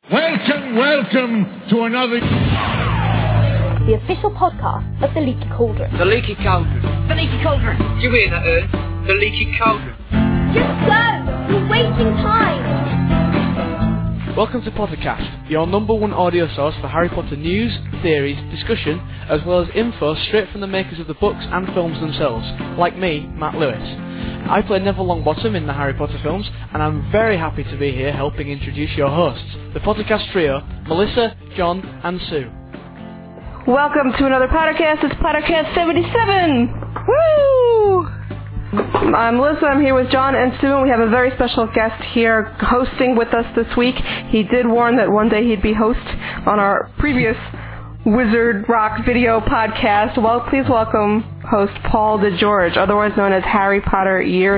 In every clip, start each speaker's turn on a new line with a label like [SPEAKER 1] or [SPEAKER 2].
[SPEAKER 1] Welcome to another...
[SPEAKER 2] The official podcast of The Leaky Cauldron.
[SPEAKER 3] The Leaky Cauldron.
[SPEAKER 2] The Leaky Cauldron.
[SPEAKER 3] Do you hear that, Ern? The Leaky Cauldron.
[SPEAKER 2] Just go! You're wasting time!
[SPEAKER 4] Welcome to Pottercast, your number one audio source for Harry Potter news, theories, discussion, as well as info straight from the makers of the books and films themselves, like me, Matt Lewis. I play Neville Longbottom in the Harry Potter films, and I'm very happy to be here helping introduce your hosts, the Pottercast trio, Melissa, John, and Sue.
[SPEAKER 5] Welcome to another Pottercast. It's Pottercast 77! Woo! I'm Melissa, I'm here with John and Sue, and we have a very special guest here hosting with us this week. He did warn that one day he'd be host on our previous Wizard Rock video podcast. Well, please welcome host Paul DeGeorge, otherwise known as Harry Potter Year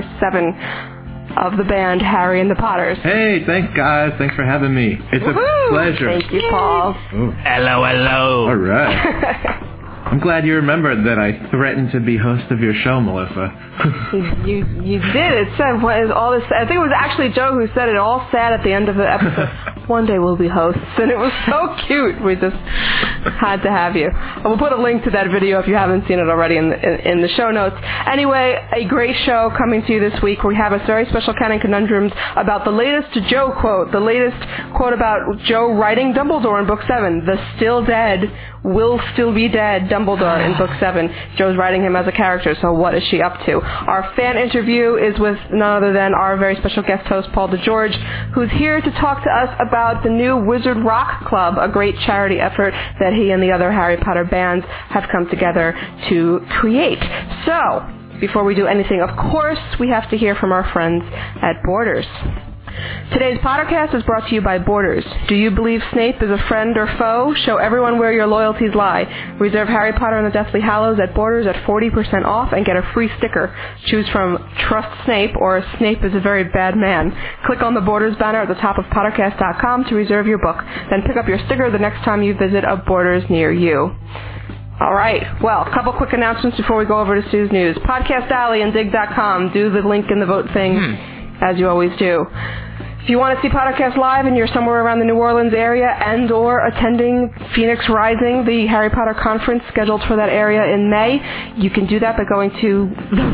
[SPEAKER 5] 7 of the band Harry and the Potters.
[SPEAKER 6] Hey, thanks guys. Thanks for having me. It's a pleasure.
[SPEAKER 5] Thank you, Paul.
[SPEAKER 6] Ooh.
[SPEAKER 7] Hello, hello.
[SPEAKER 6] All right. I'm glad you remembered that I threatened to be host of your show, Melissa.
[SPEAKER 5] You did. It said what is all this. I think it was actually Joe who said it all sad at the end of the episode. One day we'll be hosts, and it was so cute. We just had to have you. We'll put a link to that video if you haven't seen it already in the show notes. Anyway, a great show coming to you this week. We have a very special Canon Conundrums about the latest Joe quote, the latest quote about Joe writing Dumbledore in Book 7, the still dead will still be dead Dumbledore in Book 7. Joe's writing him as a character, so what is she up to? Our fan interview is with none other than our very special guest host, Paul DeGeorge, who's here to talk to us about the new Wizard Rock Club, a great charity effort that he and the other Harry Potter bands have come together to create. So, before we do anything, of course, we have to hear from our friends at Borders. Today's Pottercast is brought to you by Borders. Do you believe Snape is a friend or foe? Show everyone where your loyalties lie. Reserve Harry Potter and the Deathly Hallows at Borders at 40% off and get a free sticker. Choose from Trust Snape or Snape is a very bad man. Click on the Borders banner at the top of Pottercast.com to reserve your book. Then pick up your sticker the next time you visit a Borders near you. All right. Well, a couple quick announcements before we go over to Sue's news. Podcast Alley and Dig.com. Do the link in the vote thing, as you always do. If you want to see Pottercast live and you're somewhere around the New Orleans area and or attending Phoenix Rising, the Harry Potter conference scheduled for that area in May, you can do that by going to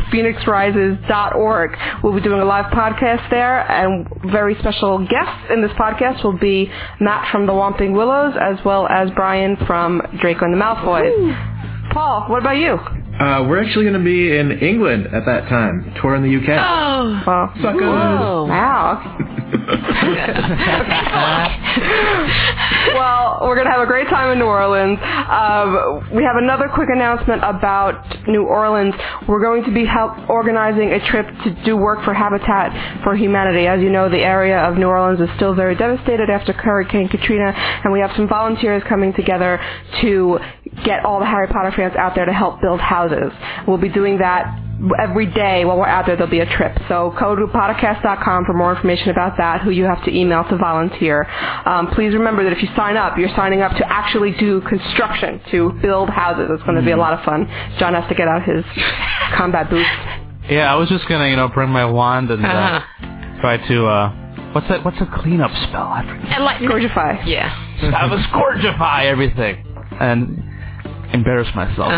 [SPEAKER 5] thephoenixrises.org. We'll be doing a live podcast there, and very special guests in this podcast will be Matt from the Whomping Willows as well as Brian from Draco and the Malfoys. Ooh. Paul, what about you?
[SPEAKER 6] We're actually going to be in England at that time, touring the UK.
[SPEAKER 5] Oh, well,
[SPEAKER 6] suckers!
[SPEAKER 5] Wow. Well, we're going to have a great time in New Orleans. We have another quick announcement about New Orleans. We're going to be organizing a trip to do work for Habitat for Humanity. As you know, the area of New Orleans is still very devastated after Hurricane Katrina, and we have some volunteers coming together to get all the Harry Potter fans out there to help build houses. We'll be doing that every day while we're out there. There'll be a trip. So go to Pottercast.com for more information about that, who you have to email to volunteer. Please remember that if you sign up, you're signing up to actually do construction, to build houses. It's going to be a lot of fun. John has to get out his combat boots.
[SPEAKER 7] Yeah, I was just going to, bring my wand and try to, what's a cleanup spell? I forget.
[SPEAKER 5] Scourgify.
[SPEAKER 3] Yeah.
[SPEAKER 7] I was scourgify everything and embarrass myself.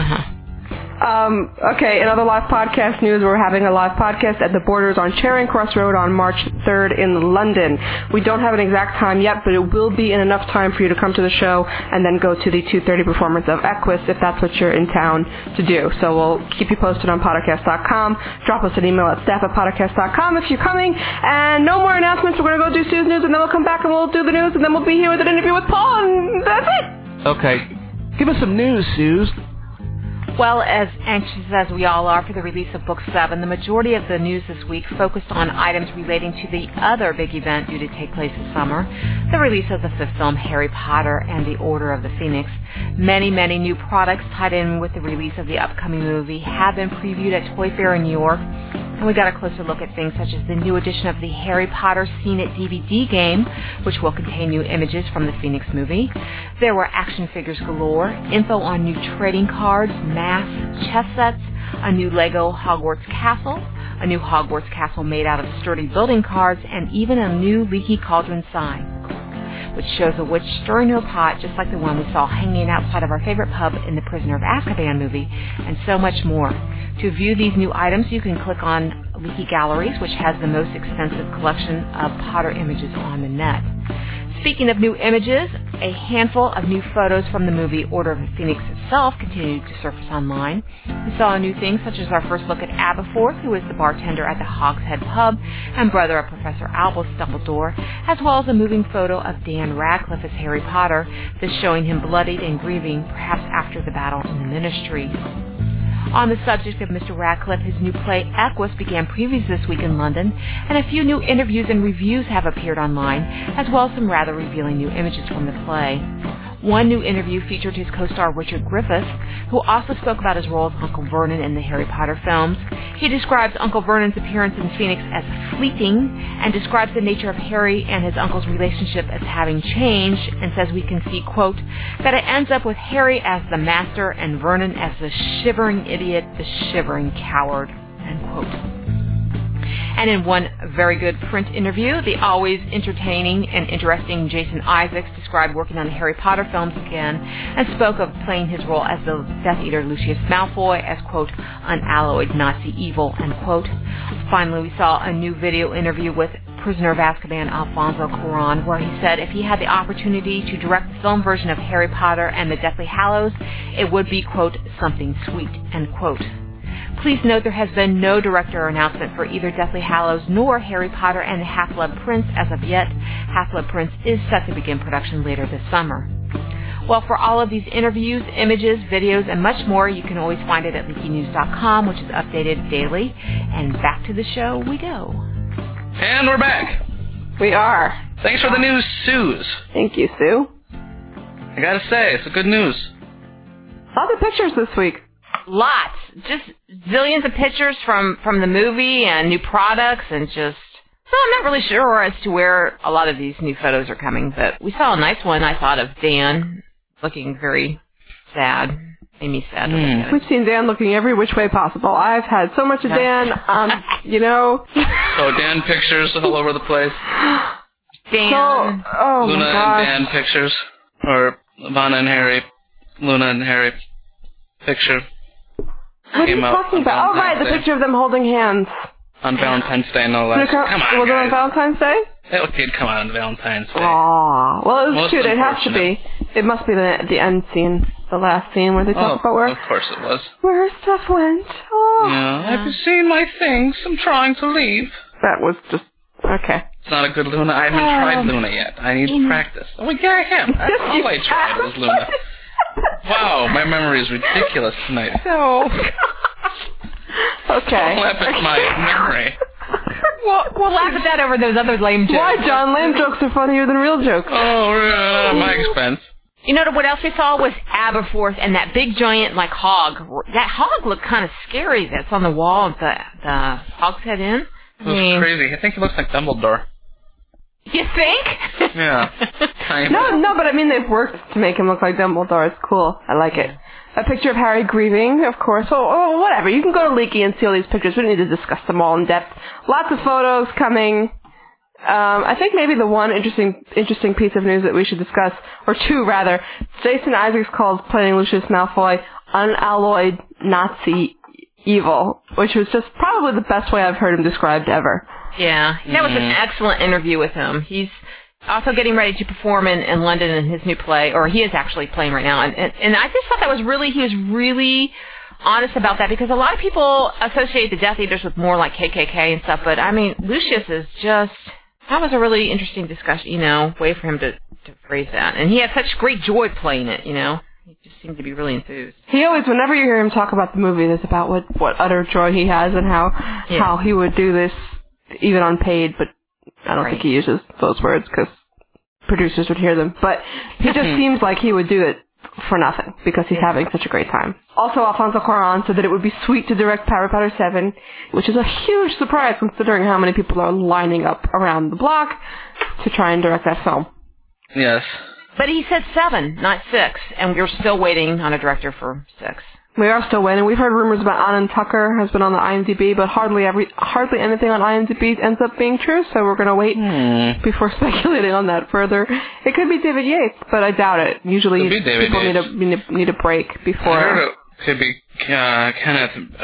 [SPEAKER 5] Okay, in other live podcast news, we're having a live podcast at the Borders on Charing Cross Road on March 3rd in London. We don't have an exact time yet, but it will be in enough time for you to come to the show and then go to the 2:30 performance of Equus if that's what you're in town to do. So we'll keep you posted on Pottercast.com. Drop us an email at staff@Pottercast.com if you're coming. And no more announcements. We're going to go do Sue's news, and then we'll come back and we'll do the news, and then we'll be here with an interview with Paul, and that's it.
[SPEAKER 7] Okay. Give us some news, Suze.
[SPEAKER 8] Well, as anxious as we all are for the release of Book 7, the majority of the news this week focused on items relating to the other big event due to take place this summer, the release of the fifth film, Harry Potter and the Order of the Phoenix. Many, many new products tied in with the release of the upcoming movie have been previewed at Toy Fair in New York. And we got a closer look at things such as the new edition of the Harry Potter Seen It DVD game, which will contain new images from the Phoenix movie. There were action figures galore, info on new trading cards, masks, chess sets, a new Lego Hogwarts castle, a new Hogwarts castle made out of sturdy building cards, and even a new Leaky Cauldron sign. which shows a witch stirring a pot just like the one we saw hanging outside of our favorite pub in the Prisoner of Azkaban movie, and so much more. To view these new items, you can click on Leaky Galleries, which has the most extensive collection of Potter images on the net. Speaking of new images, a handful of new photos from the movie Order of the Phoenix itself continued to surface online. We saw new things such as our first look at Aberforth, who is the bartender at the Hogshead Pub and brother of Professor Albus Dumbledore, as well as a moving photo of Dan Radcliffe as Harry Potter, this showing him bloodied and grieving, perhaps after the battle in the Ministry. On the subject of Mr. Radcliffe, his new play Equus began previews this week in London, and a few new interviews and reviews have appeared online, as well as some rather revealing new images from the play. One new interview featured his co-star Richard Griffiths, who also spoke about his role as Uncle Vernon in the Harry Potter films. He describes Uncle Vernon's appearance in Phoenix as fleeting, and describes the nature of Harry and his uncle's relationship as having changed, and says we can see, quote, that it ends up with Harry as the master and Vernon as the shivering idiot, the shivering coward, end quote. And in one very good print interview, the always entertaining and interesting Jason Isaacs described working on the Harry Potter films again and spoke of playing his role as the Death Eater Lucius Malfoy as, quote, unalloyed Nazi evil, end quote. Finally, we saw a new video interview with Prisoner of Azkaban Alfonso Cuarón, where he said if he had the opportunity to direct the film version of Harry Potter and the Deathly Hallows, it would be, quote, something sweet, end quote. Please note there has been no director announcement for either Deathly Hallows nor Harry Potter and the Half-Blood Prince as of yet. Half-Blood Prince is set to begin production later this summer. Well, for all of these interviews, images, videos, and much more, you can always find it at leakynews.com, which is updated daily. And back to the show we go.
[SPEAKER 1] And we're back.
[SPEAKER 5] We are.
[SPEAKER 1] Thanks for the news, Suze.
[SPEAKER 5] Thank you, Sue.
[SPEAKER 1] I gotta say, it's a good news.
[SPEAKER 5] Lots of pictures this week.
[SPEAKER 8] Lots. Just zillions of pictures from the movie and new products and just... So I'm not really sure as to where a lot of these new photos are coming, but we saw a nice one, I thought, of Dan looking very sad. Made me sad to look at it.
[SPEAKER 5] We've seen Dan looking every which way possible. I've had so much of Dan, you know.
[SPEAKER 1] So Dan pictures all over the place.
[SPEAKER 8] Dan.
[SPEAKER 5] Oh
[SPEAKER 1] Luna
[SPEAKER 5] my gosh.
[SPEAKER 1] and Dan pictures. Or Lana and Harry. Luna and Harry picture.
[SPEAKER 5] What are you talking about? Oh, right, the picture of them holding hands.
[SPEAKER 1] On Valentine's Day, no less. Come on,
[SPEAKER 5] was it on Valentine's Day?
[SPEAKER 1] It did come out on Valentine's Day.
[SPEAKER 5] Aww. Well, it was
[SPEAKER 1] Most
[SPEAKER 5] cute. It has to be. It must be the end scene, the last scene where they talk about where...
[SPEAKER 1] Of course it was.
[SPEAKER 5] Where her stuff went. Oh.
[SPEAKER 1] Yeah. Have you seen my things? I'm trying to leave.
[SPEAKER 5] That was just... Okay.
[SPEAKER 1] It's not a good Luna. I haven't tried Luna yet. I need to practice. Oh, yeah, I have. That's all I tried was Luna. Wow, my memory is ridiculous tonight.
[SPEAKER 5] No. Okay.
[SPEAKER 1] Don't laugh at my memory.
[SPEAKER 8] We'll laugh at that over those other lame jokes.
[SPEAKER 5] Why, John? Lame jokes are funnier than real jokes.
[SPEAKER 1] Oh, my expense.
[SPEAKER 8] You know what else we saw was Aberforth and that big giant hog. That hog looked kind of scary. That's on the wall of the Hogshead Inn.
[SPEAKER 1] It was crazy. I think he looks like Dumbledore.
[SPEAKER 8] You think?
[SPEAKER 1] Yeah.
[SPEAKER 5] No, but I mean they've worked to make him look like Dumbledore. It's cool. I like it. A picture of Harry grieving, of course. Oh, whatever. You can go to Leaky and see all these pictures. We don't need to discuss them all in depth. Lots of photos coming. I think maybe the one interesting piece of news that we should discuss, or two rather, Jason Isaacs calls playing Lucius Malfoy unalloyed Nazi evil, which was just probably the best way I've heard him described ever.
[SPEAKER 8] Yeah, that was an excellent interview with him. He's also getting ready to perform in London in his new play, or he is actually playing right now. And I just thought he was really honest about that, because a lot of people associate the Death Eaters with more like KKK and stuff, but I mean, Lucius is just, that was a really interesting discussion, way for him to phrase that. And he had such great joy playing it, He just seemed to be really enthused.
[SPEAKER 5] He always, whenever you hear him talk about the movie, it's about what utter joy he has and how he would do this even unpaid, but I don't think he uses those words because producers would hear them. But he just seems like he would do it for nothing because he's having such a great time. Also, Alfonso Cuarón said that it would be sweet to direct Harry Potter 7, which is a huge surprise considering how many people are lining up around the block to try and direct that film.
[SPEAKER 1] Yes.
[SPEAKER 8] But he said 7, not 6, and we're still waiting on a director for 6.
[SPEAKER 5] We are still waiting. We've heard rumors about Anand Tucker has been on the IMDb, but hardly anything on IMDb ends up being true, so we're going to wait before speculating on that further. It could be David Yates, but I doubt it. Usually people need a break before...
[SPEAKER 1] I heard it could be Kenneth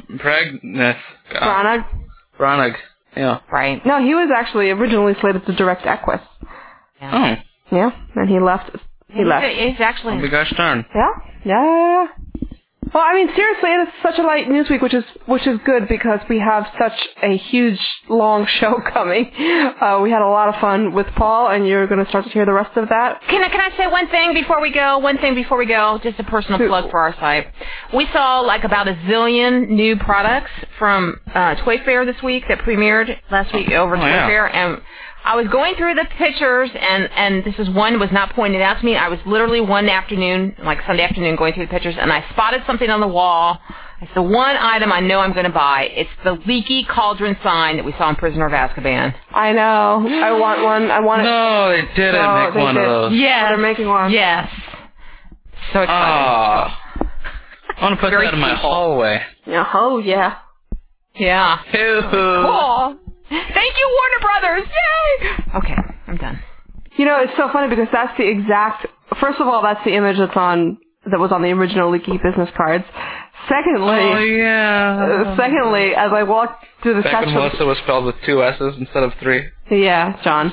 [SPEAKER 1] Branagh. Yeah.
[SPEAKER 8] Right.
[SPEAKER 5] No, he was actually originally slated to direct Equus.
[SPEAKER 8] Yeah.
[SPEAKER 5] Yeah, and he left.
[SPEAKER 8] He's actually...
[SPEAKER 1] Oh, gosh darn.
[SPEAKER 5] Yeah. Well, I mean, seriously, it is such a light news week, which is good because we have such a huge, long show coming. We had a lot of fun with Paul, and you're going to start to hear the rest of that.
[SPEAKER 8] Can I say one thing before we go? Just a personal plug for our site. We saw like about a zillion new products from Toy Fair this week that premiered last week over Toy Fair, and I was going through the pictures, and this is one was not pointed out to me. I was literally one afternoon, like Sunday afternoon, going through the pictures, and I spotted something on the wall. It's the one item I know I'm going to buy. It's the leaky cauldron sign that we saw in Prisoner of Azkaban.
[SPEAKER 5] I know. I want one. I want it.
[SPEAKER 1] No, they didn't make one of those.
[SPEAKER 8] Yes.
[SPEAKER 5] They're making one.
[SPEAKER 8] Yes. So excited.
[SPEAKER 1] I want to put that in my hallway.
[SPEAKER 5] Oh, yeah.
[SPEAKER 8] Yeah. Cool. Thank you, Warner Brothers! Yay! Okay, I'm done.
[SPEAKER 5] You know, it's so funny because that's the exact... First of all, that's the image that was on the original leaky business cards. Secondly... Secondly, as I walked through the
[SPEAKER 1] Back when Melissa was spelled with 2 S's instead of 3.
[SPEAKER 5] Yeah, John.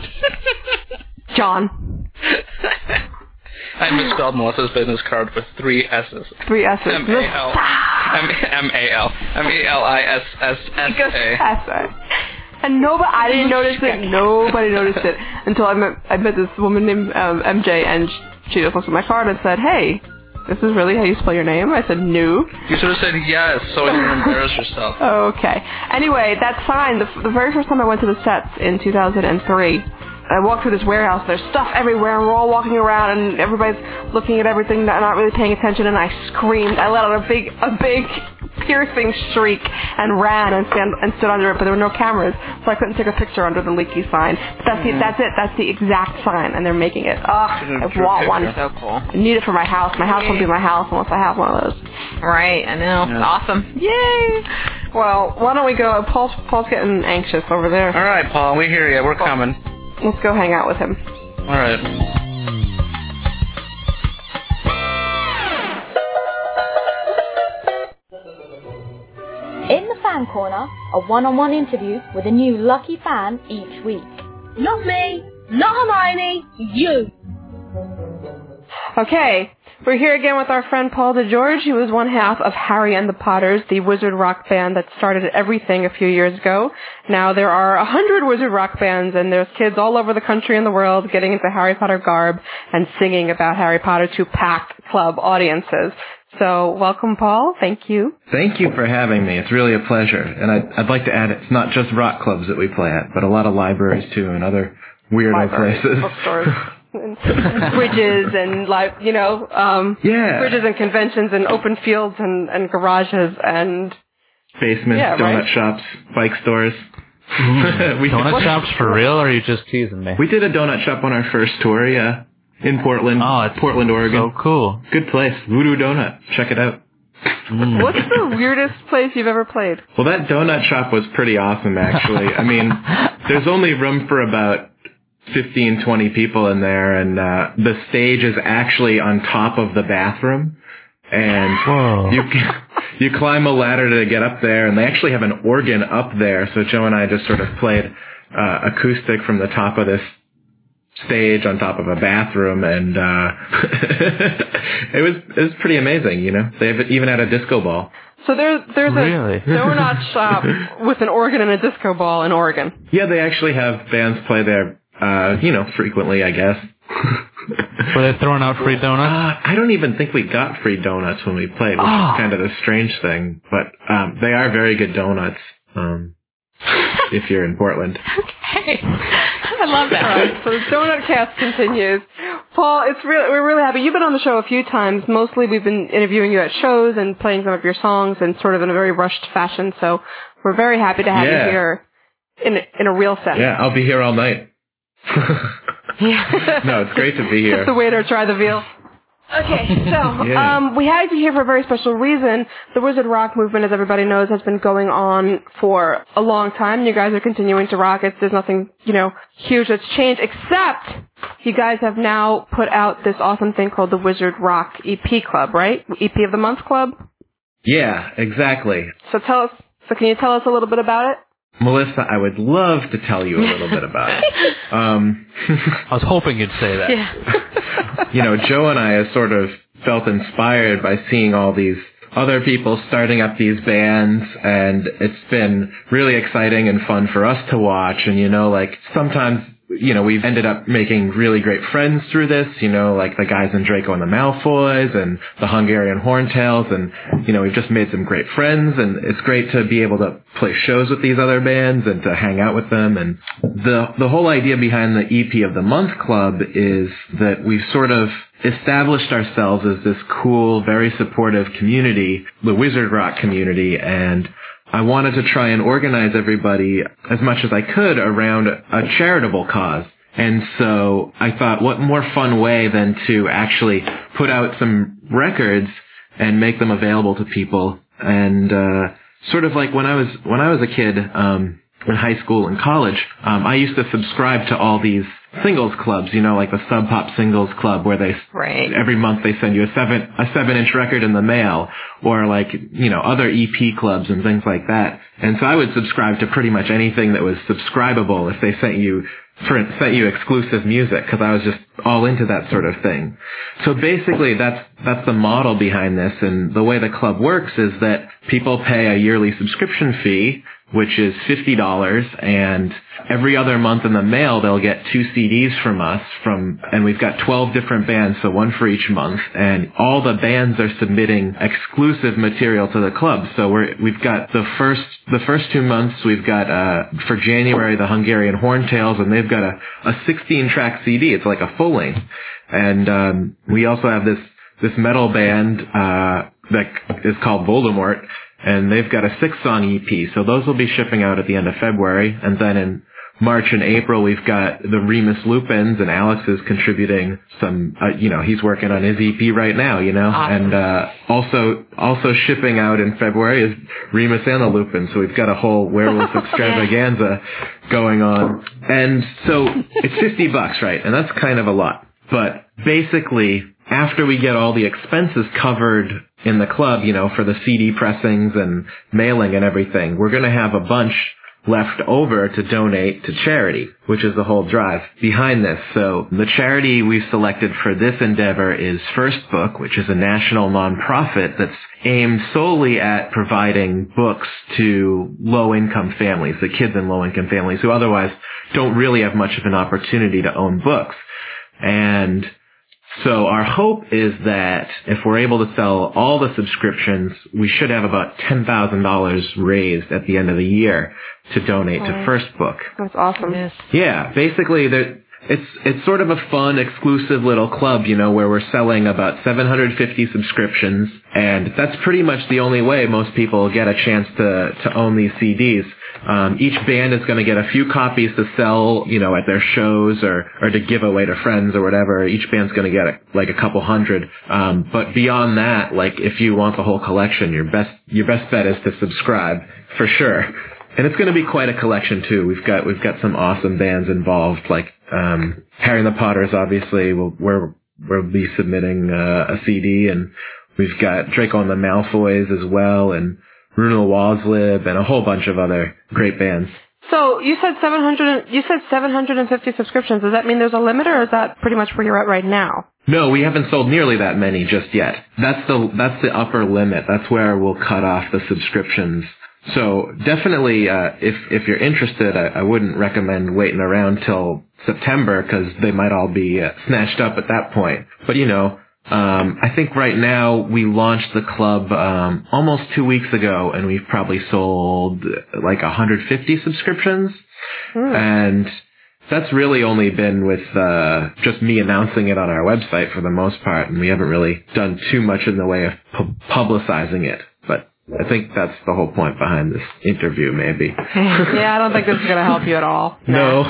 [SPEAKER 1] I misspelled Melissa's business card with 3 S's.
[SPEAKER 5] 3 S's.
[SPEAKER 1] M-A-L. M-E-L-I-S-S-S-A.
[SPEAKER 5] And I didn't notice it. Nobody noticed it until I met this woman named MJ, and she just looked at my card and said, "Hey, this is really how you spell your name?" I said, "No."
[SPEAKER 1] You should have said yes, so you didn't embarrass yourself.
[SPEAKER 5] Okay. Anyway, that sign, the very first time I went to the sets in 2003, I walked through this warehouse. There's stuff everywhere, and we're all walking around, and everybody's looking at everything, not really paying attention. And I screamed. I let out a big, piercing shriek, and ran and stood under it. But there were no cameras, so I couldn't take a picture under the leaky sign. But that's it. That's the exact sign, and they're making it. I want one.
[SPEAKER 8] So cool.
[SPEAKER 5] I need it for my house. My house won't be my house unless I have one of those.
[SPEAKER 8] Right. I know. Yeah. Awesome.
[SPEAKER 5] Yay! Well, why don't we go? Paul's getting anxious over there.
[SPEAKER 1] All right, Paul. We hear you. We're coming.
[SPEAKER 5] Let's go hang out with him.
[SPEAKER 1] All right.
[SPEAKER 2] In the Fan Corner, a one-on-one interview with a new lucky fan each week.
[SPEAKER 9] Not me, not Hermione, you.
[SPEAKER 5] Okay, we're here again with our friend Paul DeGeorge. He was one half of Harry and the Potters, the wizard rock band that started everything a few years ago. Now there are 100 wizard rock bands, and there's kids all over the country and the world getting into Harry Potter garb and singing about Harry Potter to packed club audiences. So, welcome, Paul. Thank you.
[SPEAKER 6] Thank you for having me. It's really a pleasure. And I'd like to add, it's not just rock clubs that we play at, but a lot of libraries, too, and other weirdo places.
[SPEAKER 5] Bookstores. And bridges and bridges and conventions and open fields and garages and
[SPEAKER 6] basements, donut shops, bike stores.
[SPEAKER 7] Donut shops for real, or are you just teasing me?
[SPEAKER 6] We did a donut shop on our first tour, in Portland.
[SPEAKER 7] Oh, it's
[SPEAKER 6] Portland, Oregon.
[SPEAKER 7] So cool.
[SPEAKER 6] Good place. Voodoo Donut. Check it out.
[SPEAKER 5] What's the weirdest place you've ever played?
[SPEAKER 6] Well, that donut shop was pretty awesome, actually. I mean, there's only room for about 15, 20 people in there, and the stage is actually on top of the bathroom, and you climb a ladder to get up there, and they actually have an organ up there, so Joe and I just sort of played acoustic from the top of this stage on top of a bathroom, and it was pretty amazing, They even had a disco ball.
[SPEAKER 5] So there's a donut shop with an organ and a disco ball in Oregon.
[SPEAKER 6] Yeah, they actually have bands play there frequently, I guess.
[SPEAKER 7] Were they throwing out free donuts?
[SPEAKER 6] I don't even think we got free donuts when we played, which is kind of a strange thing. But they are very good donuts, if you're in Portland.
[SPEAKER 8] Okay. I love that.
[SPEAKER 5] All right, so the Donut Cast continues. Paul, we're really happy. You've been on the show a few times. Mostly we've been interviewing you at shows and playing some of your songs and sort of in a very rushed fashion. So we're very happy to have you here in a real sense.
[SPEAKER 6] Yeah, I'll be here all night. No, it's great to be here.
[SPEAKER 5] Tip the waiter, try the veal. Okay, so we had you here for a very special reason. The Wizard Rock movement, as everybody knows, has been going on for a long time. You guys are continuing to rock it. There's nothing, huge that's changed, except you guys have now put out this awesome thing called the Wizard Rock EP Club, right? EP of the Month Club?
[SPEAKER 6] Yeah, exactly.
[SPEAKER 5] So can you tell us a little bit about it?
[SPEAKER 6] Melissa, I would love to tell you a little bit about it.
[SPEAKER 7] I was hoping you'd say that.
[SPEAKER 5] Yeah.
[SPEAKER 6] Joe and I have sort of felt inspired by seeing all these other people starting up these bands, and it's been really exciting and fun for us to watch. And, sometimes, we've ended up making really great friends through this, like the guys in Draco and the Malfoys and the Hungarian Horntails, and, we've just made some great friends, and it's great to be able to play shows with these other bands and to hang out with them. And the whole idea behind the EP of the Month Club is that we've sort of established ourselves as this cool, very supportive community, the Wizard Rock community, and I wanted to try and organize everybody as much as I could around a charitable cause. And so I thought, what more fun way than to actually put out some records and make them available to people. And sort of like when I was a kid in high school and college, I used to subscribe to all these singles clubs, like the Sub Pop Singles Club, where every month they send you a 7-inch record in the mail, or other EP clubs and things like that. And so I would subscribe to pretty much anything that was subscribable if they sent you exclusive music, because I was just all into that sort of thing. So basically that's the model behind this, and the way the club works is that people pay a yearly subscription fee, which is $50, and every other month in the mail they'll get 2 CDs from us, and we've got 12 different bands, so one for each month, and all the bands are submitting exclusive material to the club. So we've got the first 2 months, we've got for January the Hungarian Horntails, and they've got a 16-track CD. It's like a full length. And we also have this metal band that is called Voldemort, and they've got a 6-song EP. So those will be shipping out at the end of February. And then in March and April, we've got the Remus Lupins, and Alex is contributing some, he's working on his EP right now, Awesome. And also shipping out in February is Remus and the Lupins. So we've got a whole werewolf extravaganza going on. And so it's $50, right? And that's kind of a lot. But basically, after we get all the expenses covered in the club, for the CD pressings and mailing and everything, we're going to have a bunch left over to donate to charity, which is the whole drive behind this. So the charity we've selected for this endeavor is First Book, which is a national nonprofit that's aimed solely at providing books to low-income families, the kids in low-income families who otherwise don't really have much of an opportunity to own books. And so our hope is that if we're able to sell all the subscriptions, we should have about $10,000 raised at the end of the year to donate to First Book.
[SPEAKER 5] That's awesome. Yes.
[SPEAKER 6] Yeah, basically it's sort of a fun, exclusive little club, where we're selling about 750 subscriptions, and that's pretty much the only way most people get a chance to own these CDs. Each band is going to get a few copies to sell, at their shows or to give away to friends or whatever. Each band's going to get a couple hundred. But beyond that, if you want the whole collection, your best bet is to subscribe for sure. And it's going to be quite a collection too. We've got some awesome bands involved, like Harry and the Potters. Obviously, we'll be submitting a CD, and we've got Draco and the Malfoys as well, and Bruno Waslib, and a whole bunch of other great bands.
[SPEAKER 5] So you said 750 subscriptions. Does that mean there's a limit, or is that pretty much where you're at right now?
[SPEAKER 6] No, we haven't sold nearly that many just yet. That's the upper limit. That's where we'll cut off the subscriptions. So definitely, if you're interested, I wouldn't recommend waiting around till September, because they might all be snatched up at that point. But I think right now we launched the club almost 2 weeks ago, and we've probably sold 150 subscriptions. And that's really only been with just me announcing it on our website for the most part, and we haven't really done too much in the way of publicizing it. But I think that's the whole point behind this interview, maybe.
[SPEAKER 5] Yeah, I don't think this is going to help you at all.
[SPEAKER 6] No,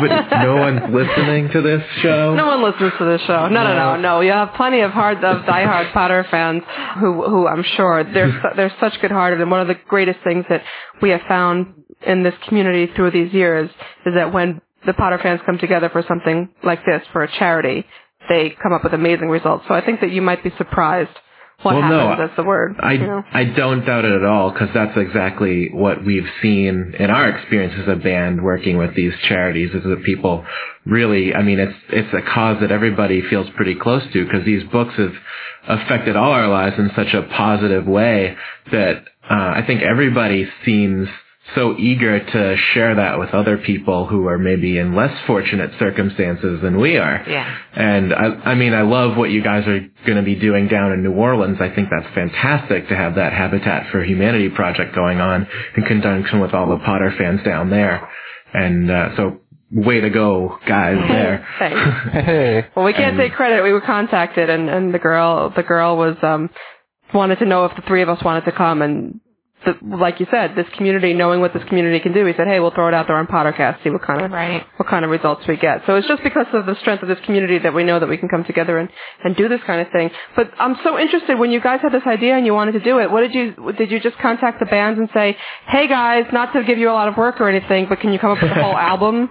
[SPEAKER 6] no one's listening to this show.
[SPEAKER 5] No one listens to this show. No. You have plenty of diehard Potter fans who I'm sure they're such good-hearted. And one of the greatest things that we have found in this community through these years is that when the Potter fans come together for something like this, for a charity, they come up with amazing results. So I think that you might be surprised what happens. That's the word.
[SPEAKER 6] I don't doubt it at all, because that's exactly what we've seen in our experience as a band working with these charities, is that people really, I mean, it's a cause that everybody feels pretty close to, because these books have affected all our lives in such a positive way that I think everybody seems so eager to share that with other people who are maybe in less fortunate circumstances than we are.
[SPEAKER 8] Yeah.
[SPEAKER 6] And I mean, I love what you guys are going to be doing down in New Orleans. I think that's fantastic to have that Habitat for Humanity project going on in conjunction with all the Potter fans down there. And so way to go, guys, there.
[SPEAKER 5] Thanks. Well, we can't take credit. We were contacted, and the girl was wanted to know if the three of us wanted to come, and like you said, this community, knowing what this community can do, we said, hey, we'll throw it out there on Pottercast, see what kind of results we get. So it's just because of the strength of this community that we know that we can come together and do this kind of thing. But I'm so interested, when you guys had this idea and you wanted to do it, did you just contact the bands and say, hey guys, not to give you a lot of work or anything, but can you come up with a whole album?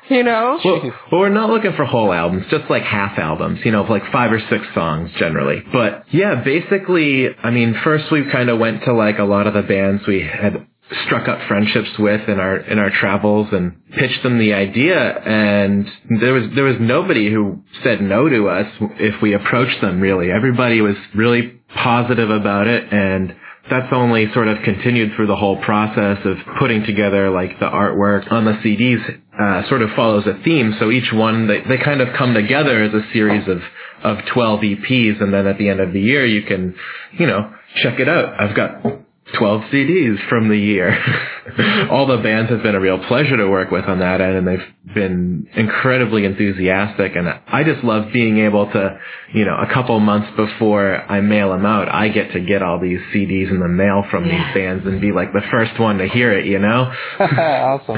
[SPEAKER 6] Well, we're not looking for whole albums, just like half albums, like 5 or 6 songs generally. But yeah, basically, I mean, first we kind of went to like a lot of the bands we had struck up friendships with in our travels and pitched them the idea, and there was nobody who said no to us if we approached them, really. Everybody was really positive about it, and that's only sort of continued through the whole process of putting together like the artwork on the CDs. Sort of follows a theme, so each one they kind of come together as a series of 12 EPs, and then at the end of the year you can check it out. I've got 12 CDs from the year. All the bands have been a real pleasure to work with on that end, and they've been incredibly enthusiastic, and I just love being able to, a couple months before I mail them out, I get all these CDs in the mail from these bands and be like the first one to hear it,
[SPEAKER 10] Awesome.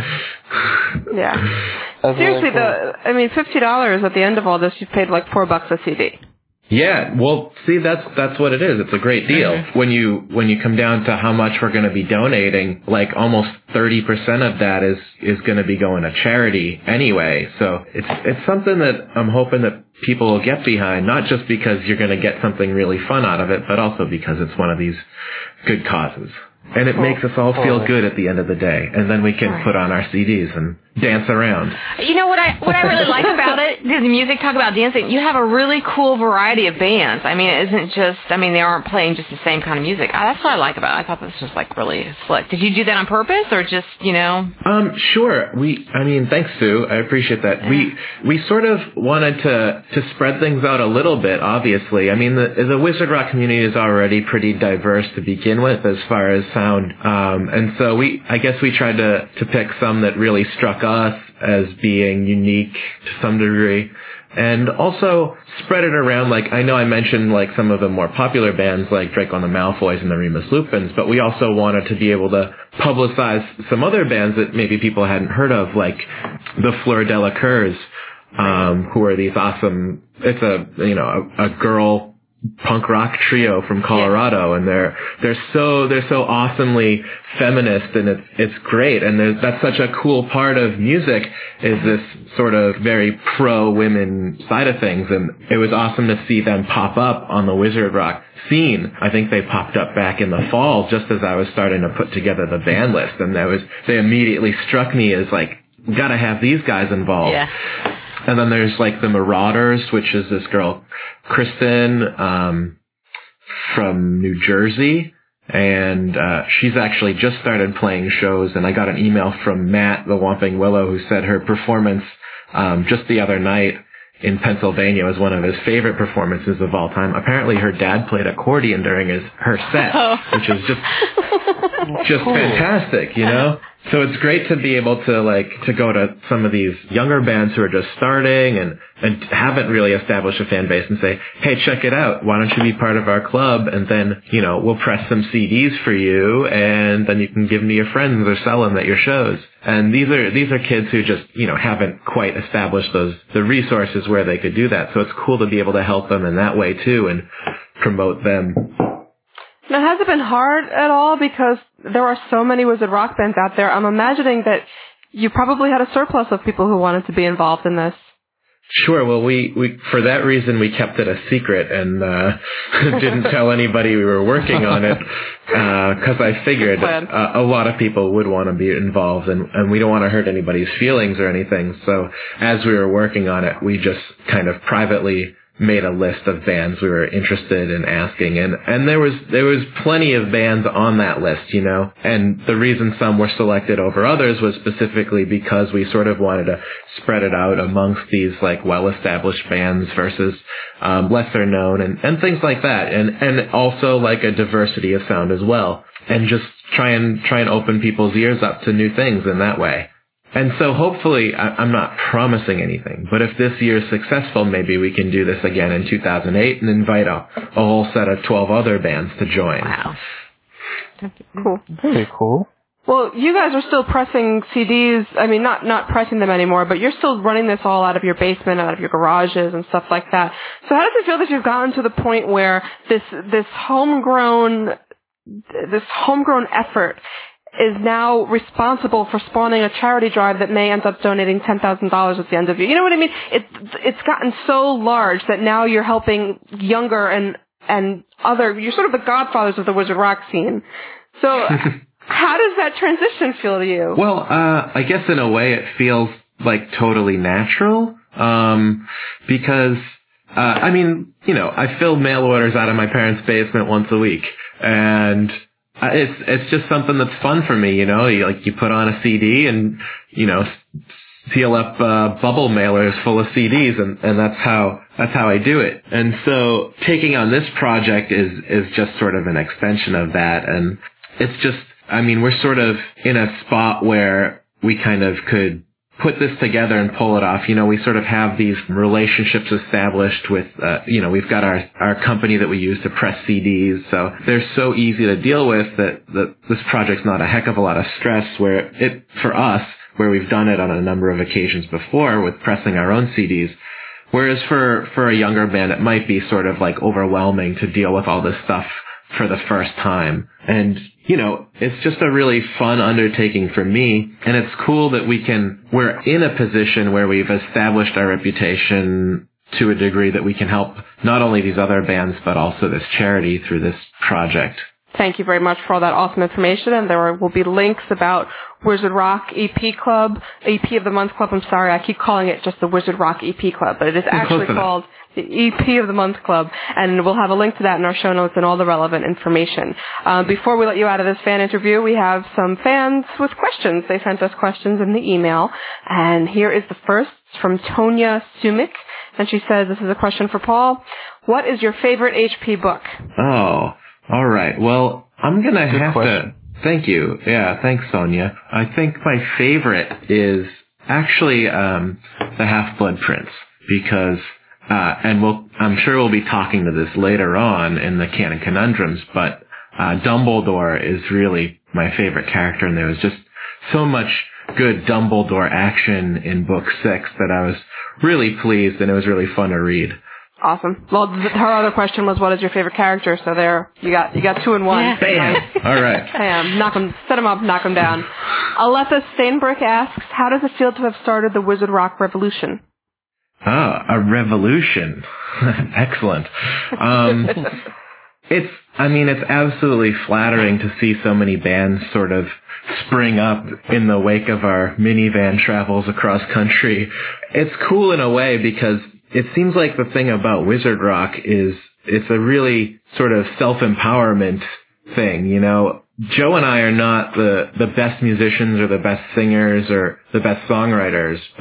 [SPEAKER 5] Yeah.
[SPEAKER 10] That's
[SPEAKER 5] Seriously,
[SPEAKER 10] really cool.
[SPEAKER 5] $50 at the end of all this, you've paid like $4 a CD.
[SPEAKER 6] Yeah, well, see, that's what it is. It's a great deal. Mm-hmm. When you come down to how much we're going to be donating, like almost 30% of that is going to be going to charity anyway. So it's something that I'm hoping that people will get behind, not just because you're going to get something really fun out of it, but also because it's one of these good causes. And it makes us all feel good at the end of the day. And then we can put on our CDs and dance around.
[SPEAKER 8] What I really like about it, the music, talk about dancing, you have a really cool variety of bands. I mean, it isn't just, they aren't playing just the same kind of music. That's what I like about it. I thought this was like really slick. Did you do that on purpose or just,
[SPEAKER 6] Sure. Thanks, Sue. I appreciate that. Yeah. We sort of wanted to spread things out a little bit, obviously. I mean, the Wizard Rock community is already pretty diverse to begin with as far as sound. And so I guess we tried to pick some that really struck us as being unique to some degree, and also spread it around. Like, I know I mentioned like some of the more popular bands like Draco and the Malfoys and the Remus Lupins, but we also wanted to be able to publicize some other bands that maybe people hadn't heard of, like the Fleur Delacours, who are these awesome, it's a girl punk rock trio from Colorado, and they're so awesomely feminist, and it's great, and that's such a cool part of music, is this sort of very pro women side of things, and it was awesome to see them pop up on the Wizard Rock scene. I think they popped up back in the fall just as I was starting to put together the band list, and they immediately struck me as like, gotta have these guys involved.
[SPEAKER 8] Yeah.
[SPEAKER 6] And then there's like the Marauders, which is this girl, Kristen, from New Jersey. And she's actually just started playing shows. And I got an email from Matt, the Whomping Willow, who said her performance just the other night in Pennsylvania was one of his favorite performances of all time. Apparently her dad played accordion during her set, which is just fantastic, So it's great to be able to go to some of these younger bands who are just starting and haven't really established a fan base and say, hey, check it out. Why don't you be part of our club? And then, we'll press some CDs for you, and then you can give them to your friends or sell them at your shows. And these are kids who just, haven't quite established the resources where they could do that. So it's cool to be able to help them in that way too and promote them.
[SPEAKER 5] Now, has it been hard at all because there are so many Wizard Rock bands out there? I'm imagining that you probably had a surplus of people who wanted to be involved in this.
[SPEAKER 6] Sure. Well, we for that reason we kept it a secret and didn't tell anybody we were working on it because I figured a lot of people would want to be involved and we don't want to hurt anybody's feelings or anything. So as we were working on it, we just kind of privately made a list of bands we were interested in asking, and there was plenty of bands on that list, and the reason some were selected over others was specifically because we sort of wanted to spread it out amongst these well-established bands versus lesser known and things like that, and also a diversity of sound as well, and just try and open people's ears up to new things in that way. And so hopefully, I'm not promising anything, but if this year is successful, maybe we can do this again in 2008 and invite a whole set of 12 other bands to join.
[SPEAKER 8] Wow.
[SPEAKER 5] Cool.
[SPEAKER 7] Very cool.
[SPEAKER 5] Well, you guys are still pressing CDs. I mean, not pressing them anymore, but you're still running this all out of your basement, out of your garages and stuff like that. So how does it feel that you've gotten to the point where this homegrown effort is now responsible for spawning a charity drive that may end up donating $10,000 at the end of it? You know what I mean? It's gotten so large that now you're helping younger and other, you're sort of the godfathers of the Wizard Rock scene. So how does that transition feel to you?
[SPEAKER 6] Well, I guess in a way it feels totally natural, because I fill mail orders out of my parents' basement once a week, and it's just something that's fun for me, you put on a CD and, seal up, bubble mailers full of CDs and that's how I do it. And so taking on this project is just sort of an extension of that. And it's just, we're sort of in a spot where we kind of could put this together and pull it off. We sort of have these relationships established with, we've got our company that we use to press CDs. So they're so easy to deal with that this project's not a heck of a lot of stress for us, where we've done it on a number of occasions before with pressing our own CDs. Whereas for a younger band, it might be sort of overwhelming to deal with all this stuff for the first time. And, it's just a really fun undertaking for me. And it's cool that we're in a position where we've established our reputation to a degree that we can help not only these other bands, but also this charity through this project.
[SPEAKER 5] Thank you very much for all that awesome information, and there will be links about Wizard Rock EP Club, EP of the Month Club. I'm sorry, I keep calling it just the Wizard Rock EP Club, but it is actually called the EP of the Month Club, and we'll have a link to that in our show notes and all the relevant information. Before we let you out of this fan interview, we have some fans with questions. They sent us questions in the email, and here is the first from Tonya Sumik, and she says, this is a question for Paul. What is your favorite HP book?
[SPEAKER 6] Oh, all right. Well, I'm going to have to... Thank you. Yeah, thanks, Sonia. I think my favorite is actually the Half-Blood Prince, because... I'm sure we'll be talking to this later on in the Canon Conundrums, but Dumbledore is really my favorite character, and there was just so much good Dumbledore action in Book 6 that I was really pleased, and it was really fun to read.
[SPEAKER 5] Awesome. Well, her other question was, what is your favorite character? So there, you got 2 in 1.
[SPEAKER 6] Bam! All right.
[SPEAKER 5] Set them up, knock them down. Aletha Steinbrück asks, how does it feel to have started the Wizard Rock Revolution?
[SPEAKER 6] A revolution. Excellent. It's absolutely flattering to see so many bands sort of spring up in the wake of our minivan travels across country. It's cool in a way because it seems like the thing about Wizard Rock is it's a really sort of self-empowerment thing, Joe and I are not the best musicians or the best singers or the best songwriters, but,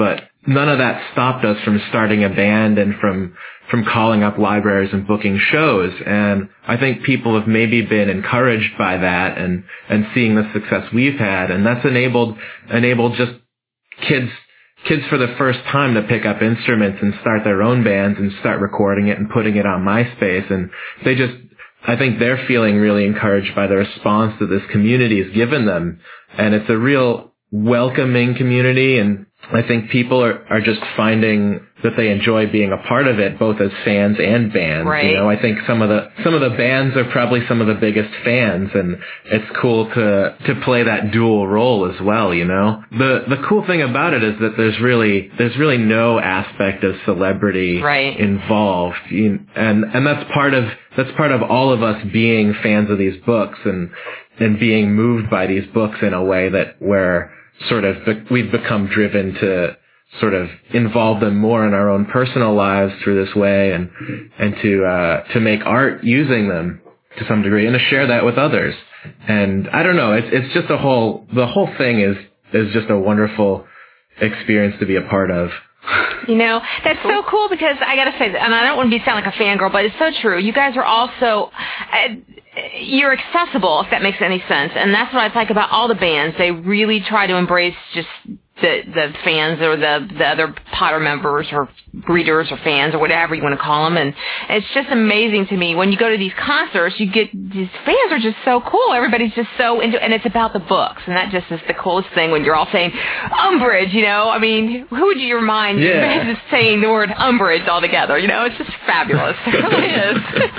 [SPEAKER 6] none of that stopped us from starting a band and from calling up libraries and booking shows. And I think people have maybe been encouraged by that and seeing the success we've had. And that's enabled just kids for the first time to pick up instruments and start their own bands and start recording it and putting it on MySpace. And I think they're feeling really encouraged by the response that this community has given them. And it's a real welcoming community, and I think people are just finding that they enjoy being a part of it, both as fans and bands.
[SPEAKER 8] Right.
[SPEAKER 6] You know, I think some of the bands are probably some of the biggest fans, and it's cool to play that dual role as well. You know, the cool thing about it is that there's really no aspect of celebrity involved, and that's part of all of us being fans of these books and being moved by these books in a way that where we've become driven to sort of involve them more in our own personal lives through this way and to make art using them to some degree and to share that with others. And I don't know, it's just the whole thing is just a wonderful experience to be a part of.
[SPEAKER 8] You know, that's so cool because I got to say, and I don't want to sound like a fangirl, but it's so true. You guys are also, you're accessible, if that makes any sense. And that's what I like about all the bands. They really try to embrace just the fans or the other Potter members or readers or fans or whatever you want to call them. And it's just amazing to me when you go to these concerts, you get these fans are just so cool. Everybody's just so into, and it's about the books, and that just is the coolest thing when you're all saying Umbridge. You know, I mean, who would you remind just saying the word Umbridge all together? You know, it's just fabulous. It really is.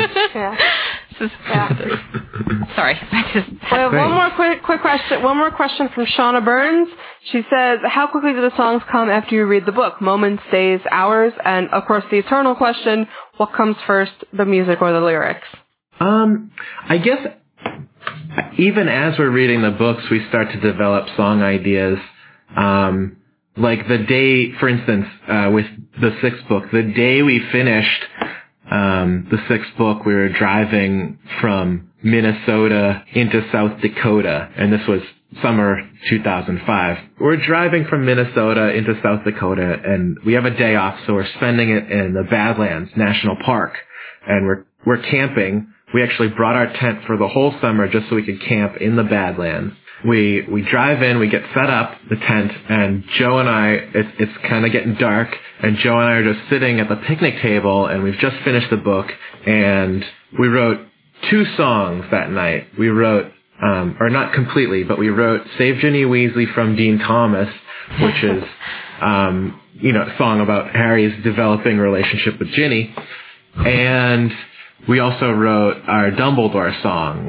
[SPEAKER 8] Sorry,
[SPEAKER 5] one more quick question. One more question from Shauna Burns. She says, "How quickly do the songs come after you read the book? Moments, days, hours?" And of course, the eternal question: what comes first, the music or the lyrics?
[SPEAKER 6] I guess even as we're reading the books, we start to develop song ideas. Like the day, for instance, with the sixth book, the day we finished the sixth book, we were driving from Minnesota into South Dakota, and this was summer 2005. We're driving from Minnesota into South Dakota, and we have a day off, so we're spending it in the Badlands National Park, and we're camping. We actually brought our tent for the whole summer just so we could camp in the Badlands. We drive in, we get set up, the tent, and Joe and I, it's kind of getting dark, and Joe and I are just sitting at the picnic table, and we've just finished the book, and we wrote 2 songs that night. We wrote, or not completely, but we wrote Save Ginny Weasley from Dean Thomas, which is, a song about Harry's developing relationship with Ginny, and we also wrote our Dumbledore song.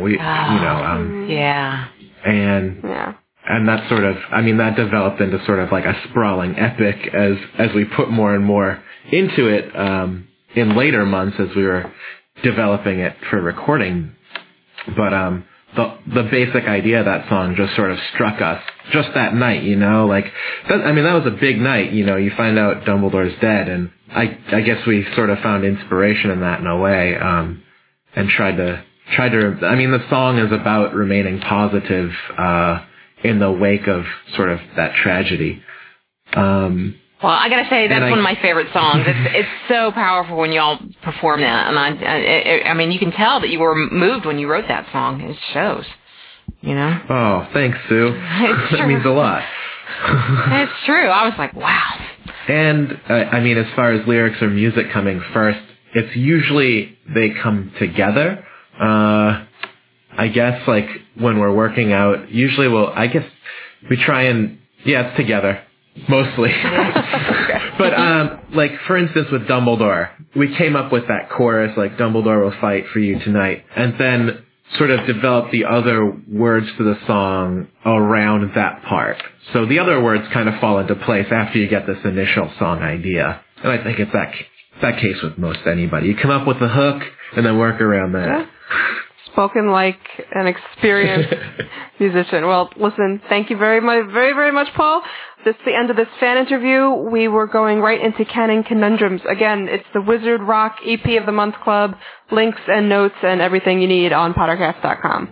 [SPEAKER 6] And that sort of, that developed into sort of like a sprawling epic as we put more and more into it in later months as we were developing it for recording. But the basic idea of that song just sort of struck us just that night, that was a big night, you find out Dumbledore's dead, and I guess we sort of found inspiration in that in a way, and tried to, the song is about remaining positive, in the wake of sort of that tragedy.
[SPEAKER 8] Well, I gotta say, that's one of my favorite songs. It's so powerful when y'all perform that, and you can tell that you were moved when you wrote that song. It shows,
[SPEAKER 6] Oh, thanks, Sue. That means a lot.
[SPEAKER 8] It's true. I was like, wow.
[SPEAKER 6] And, as far as lyrics or music coming first, it's usually they come together. I guess, like, when we're working out, usually we try and, it's together. Mostly. But, for instance, with Dumbledore, we came up with that chorus, like, Dumbledore will fight for you tonight, and then sort of developed the other words to the song around that part. So the other words kind of fall into place after you get this initial song idea. And I think it's that case with most anybody. You come up with the hook, and then work around that.
[SPEAKER 5] Yeah. Spoken like an experienced musician. Well, listen, thank you very much, very, very much, Paul. This is the end of this fan interview. We were going right into Canon Conundrums. Again, it's the Wizard Rock EP of the Month Club. Links and notes and everything you need on Pottercast.com.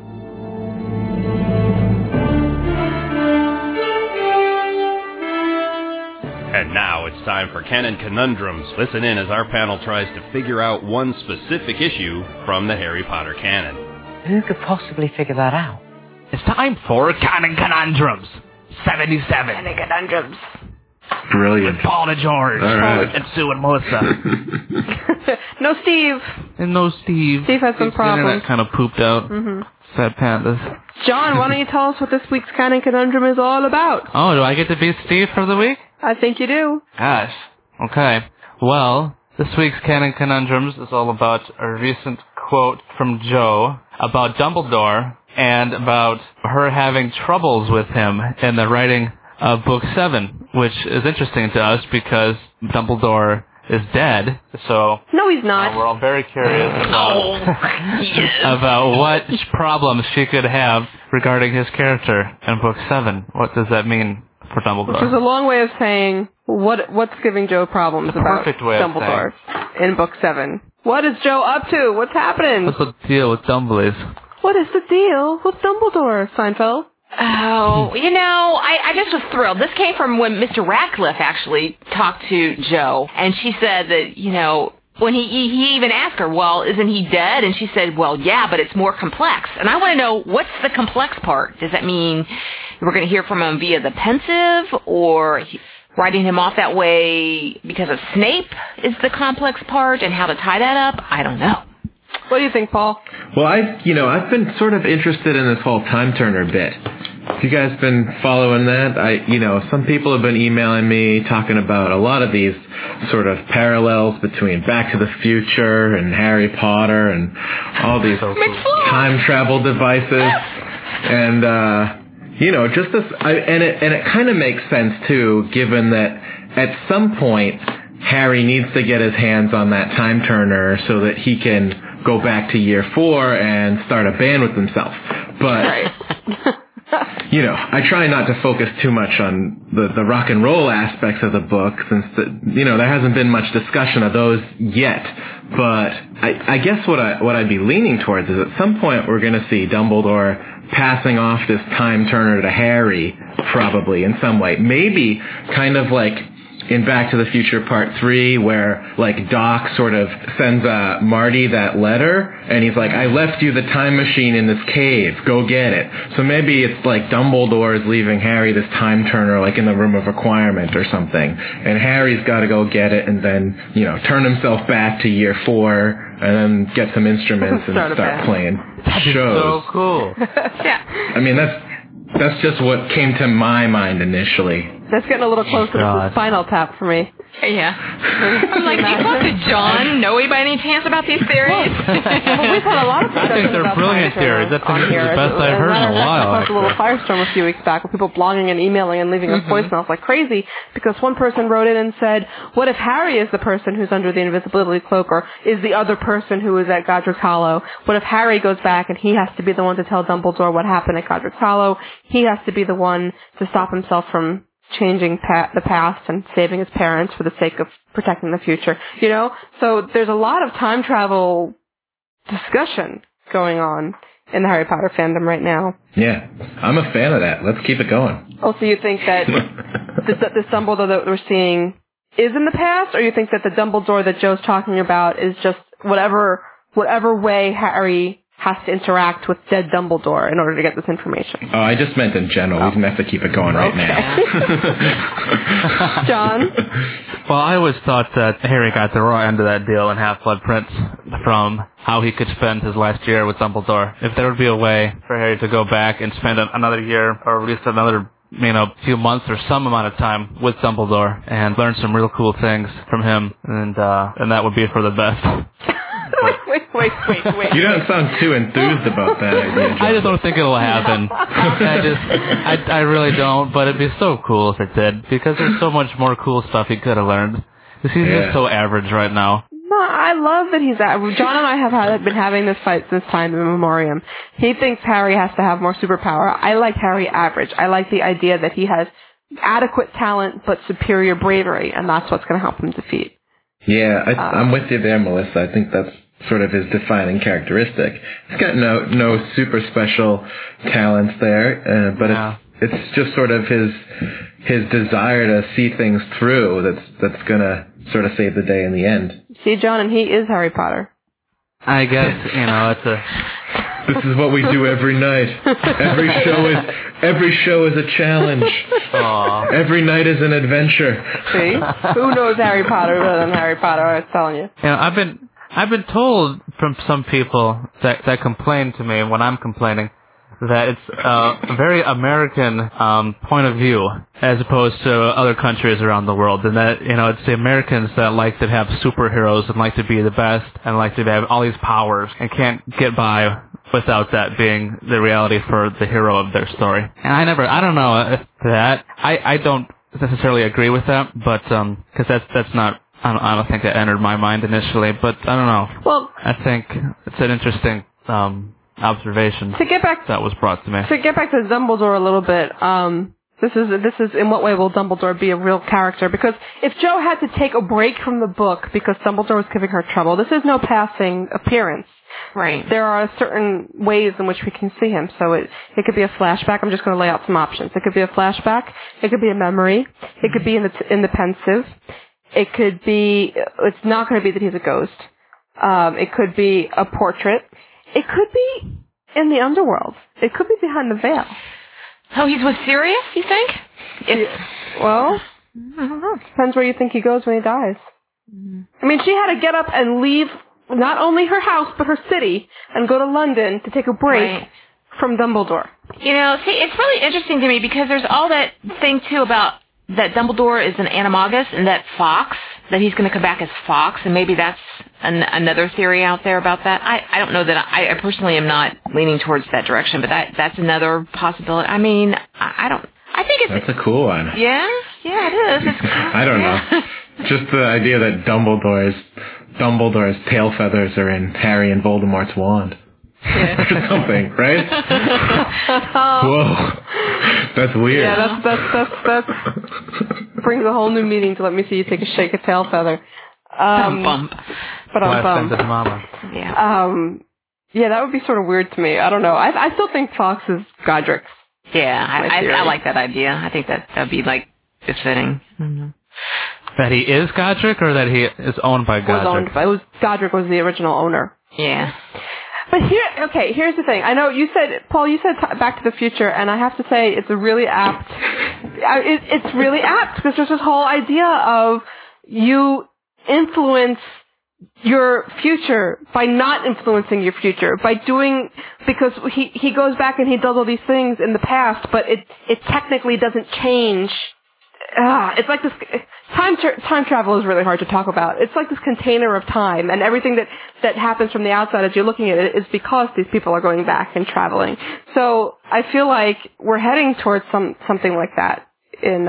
[SPEAKER 11] And now Now it's time for Canon Conundrums. Listen in as our panel tries to figure out one specific issue from the Harry Potter canon.
[SPEAKER 12] Who could possibly figure that out?
[SPEAKER 7] It's time for Canon Conundrums. 77.
[SPEAKER 5] Canon Conundrums.
[SPEAKER 6] Brilliant.
[SPEAKER 7] With Paul and George.
[SPEAKER 6] All right.
[SPEAKER 7] And Sue and Melissa.
[SPEAKER 5] No Steve.
[SPEAKER 7] And no Steve.
[SPEAKER 5] Steve has some problems.
[SPEAKER 7] Internet kind of pooped out.
[SPEAKER 5] Mm-hmm.
[SPEAKER 7] Sad pandas.
[SPEAKER 5] John, why don't you tell us what this week's Canon Conundrum is all about?
[SPEAKER 7] Oh, do I get to be Steve for the week?
[SPEAKER 5] I think you do.
[SPEAKER 7] Gosh. Okay. Well, this week's Canon Conundrums is all about a recent quote from Jo about Dumbledore and about her having troubles with him in the writing of Book 7, which is interesting to us because Dumbledore is dead, so...
[SPEAKER 5] No, he's not.
[SPEAKER 7] We're all very curious about what problems she could have regarding his character in Book 7. What does that mean for Dumbledore?
[SPEAKER 5] Which is a long way of saying what's giving Jo problems about Dumbledore in Book 7. What is Jo up to? What's happening?
[SPEAKER 7] What's the deal with Dumblies?
[SPEAKER 5] What is the deal with Dumbledore, Seinfeld?
[SPEAKER 8] Oh, I just was thrilled. This came from when Mr. Ratcliffe actually talked to Jo, and she said that, when he even asked her, well, isn't he dead? And she said, well, yeah, but it's more complex. And I want to know, what's the complex part? Does that mean we're going to hear from him via the pensive, or writing him off that way because of Snape is the complex part, and how to tie that up? I don't know.
[SPEAKER 5] What do you think, Paul?
[SPEAKER 6] Well, I've been sort of interested in this whole time turner bit. Have you guys been following that? Some people have been emailing me talking about a lot of these sort of parallels between Back to the Future and Harry Potter and all these time travel devices. And, just this, and it kind of makes sense too, given that at some point Harry needs to get his hands on that time turner so that he can go back to year 4 and start a band with himself. But, I try not to focus too much on the rock and roll aspects of the book since, there hasn't been much discussion of those yet. But I guess what I'd be leaning towards is at some point we're going to see Dumbledore passing off this time turner to Harry, probably in some way. Maybe kind of like in Back to the Future Part 3, where, Doc sort of sends Marty that letter, and he's like, I left you the time machine in this cave, go get it. So maybe it's like Dumbledore is leaving Harry this time turner, in the room of requirement or something, and Harry's got to go get it and then, turn himself back to year 4, and then get some instruments and start playing shows.
[SPEAKER 7] So cool.
[SPEAKER 8] Yeah.
[SPEAKER 6] I mean, that's just what came to my mind initially.
[SPEAKER 5] That's getting a little closer to the Spinal Tap for me.
[SPEAKER 8] Yeah. I'm like, do you talk to John? Know by any chance about these theories?
[SPEAKER 5] Well, we've had a lot of
[SPEAKER 7] I think they're brilliant theories. That's the best I've heard in a while.
[SPEAKER 5] There was a little firestorm a few weeks back with people blogging and emailing and leaving us voicemails like crazy because one person wrote in and said, what if Harry is the person who's under the invisibility cloak, or is the other person who is at Godric's Hollow? What if Harry goes back and he has to be the one to tell Dumbledore what happened at Godric's Hollow? He has to be the one to stop himself from changing the past and saving his parents for the sake of protecting the future, So there's a lot of time travel discussion going on in the Harry Potter fandom right now.
[SPEAKER 6] Yeah, I'm a fan of that. Let's keep it going.
[SPEAKER 5] Oh, so you think that this Dumbledore that we're seeing is in the past, or you think that the Dumbledore that Joe's talking about is just whatever way Harry has to interact with dead Dumbledore in order to get this information?
[SPEAKER 6] Oh, I just meant in general. We can have to keep it going right now.
[SPEAKER 5] John?
[SPEAKER 7] Well, I always thought that Harry got the raw end of that deal in Half-Blood Prince from how he could spend his last year with Dumbledore. If there would be a way for Harry to go back and spend another year, or at least another few months or some amount of time with Dumbledore and learn some real cool things from him, and that would be for the best.
[SPEAKER 5] Wait.
[SPEAKER 6] You don't sound too enthused about that idea, John.
[SPEAKER 7] I just don't think it'll happen. I really don't, but it'd be so cool if it did, because there's so much more cool stuff he could have learned. Because he's just so average right now.
[SPEAKER 5] No, I love that he's average. John and I have been having this fight since time immemorial. He thinks Harry has to have more superpower. I like Harry average. I like the idea that he has adequate talent but superior bravery, and that's what's going to help him defeat.
[SPEAKER 6] Yeah, I'm with you there, Melissa. I think that's sort of his defining characteristic. He's got no super special talents there, but It's just sort of his desire to see things through that's gonna sort of save the day in the end.
[SPEAKER 5] See, John, and he is Harry Potter.
[SPEAKER 7] I guess, it's a...
[SPEAKER 6] This is what we do every night. Every show is a challenge.
[SPEAKER 7] Aww.
[SPEAKER 6] Every night is an adventure.
[SPEAKER 5] See? Who knows Harry Potter better than Harry Potter, I was telling you.
[SPEAKER 7] I've been told from some people that complain to me when I'm complaining that it's a very American point of view as opposed to other countries around the world, and that it's the Americans that like to have superheroes and like to be the best and like to have all these powers and can't get by without that being the reality for the hero of their story. And I don't know that I don't necessarily agree with that, but because that's not. I don't think that entered my mind initially, but I don't know.
[SPEAKER 5] Well,
[SPEAKER 7] I think it's an interesting observation that was brought to me.
[SPEAKER 5] To get back to Dumbledore a little bit, this is in what way will Dumbledore be a real character? Because if Jo had to take a break from the book because Dumbledore was giving her trouble, this is no passing appearance.
[SPEAKER 8] Right.
[SPEAKER 5] There are certain ways in which we can see him. So it could be a flashback. I'm just going to lay out some options. It could be a flashback. It could be a memory. It could be in the pensive. It could be, it's not going to be that he's a ghost. It could be a portrait. It could be in the underworld. It could be behind the veil.
[SPEAKER 8] Oh, he's with Sirius, you think?
[SPEAKER 5] Well, I don't know. Depends where you think he goes when he dies. I mean, she had to get up and leave not only her house, but her city, and go to London to take a break from Dumbledore.
[SPEAKER 8] See, it's really interesting to me because there's all that thing, too, about that Dumbledore is an animagus and that Fox, that he's going to come back as Fox, and maybe that's another theory out there about that. I don't know that I personally am not leaning towards that direction, but that's another possibility. I mean, I think it's...
[SPEAKER 6] That's a cool one.
[SPEAKER 8] Yeah, it is. It's cool.
[SPEAKER 6] I don't know. Just the idea that Dumbledore's tail feathers are in Harry and Voldemort's wand. Yeah. Or something, right? Whoa. That's weird.
[SPEAKER 5] Yeah, that's brings a whole new meaning to let me see you take a shake of tail feather.
[SPEAKER 8] Bump.
[SPEAKER 5] But
[SPEAKER 7] Mama.
[SPEAKER 5] Yeah, that would be sort of weird to me. I don't know. I still think Fox is Godric's.
[SPEAKER 8] Yeah, I like that idea. I think that'd be like befitting. Mm-hmm.
[SPEAKER 7] That he is Godric, or that he is owned by Godric?
[SPEAKER 5] Godric was the original owner.
[SPEAKER 8] Yeah.
[SPEAKER 5] But here's the thing. I know Paul, you said Back to the Future, and I have to say it's a really apt. It's really apt because there's this whole idea of you influence your future by not influencing your future, because he goes back and he does all these things in the past, but it technically doesn't change. It's like this time travel is really hard to talk about. It's like this container of time, and everything that happens from the outside as you're looking at it is because these people are going back and traveling. So I feel like we're heading towards something like that in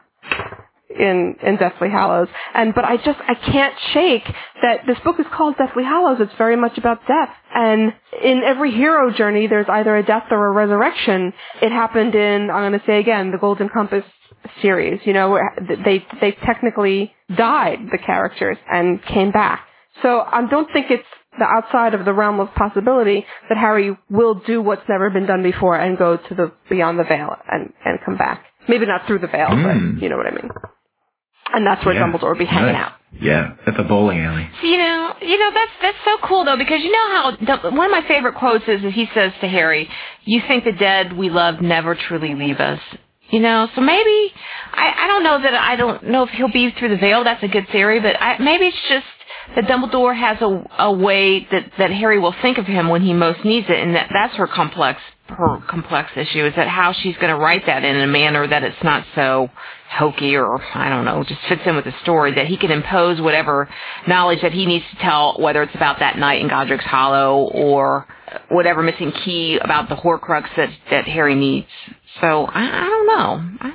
[SPEAKER 5] Deathly Hallows. But I can't shake that this book is called Deathly Hallows. It's very much about death. And in every hero journey, there's either a death or a resurrection. It happened in, I'm going to say again, the Golden Compass series, where they technically died, the characters, and came back. So I don't think it's the outside of the realm of possibility that Harry will do what's never been done before and go to the beyond the veil and come back. Maybe not through the veil, but you know what I mean. And that's where Dumbledore will be hanging out.
[SPEAKER 6] Yeah, at the bowling alley.
[SPEAKER 8] So, that's so cool though, because how one of my favorite quotes is that he says to Harry, "You think the dead we love never truly leave us." So maybe, I don't know if he'll be through the veil. That's a good theory, but maybe it's just that Dumbledore has a way that Harry will think of him when he most needs it, and that's her complex issue, is that how she's going to write that in a manner that it's not so hokey or, I don't know, just fits in with the story, that he can impose whatever knowledge that he needs to tell, whether it's about that night in Godric's Hollow or whatever missing key about the Horcrux that Harry needs. So I don't know.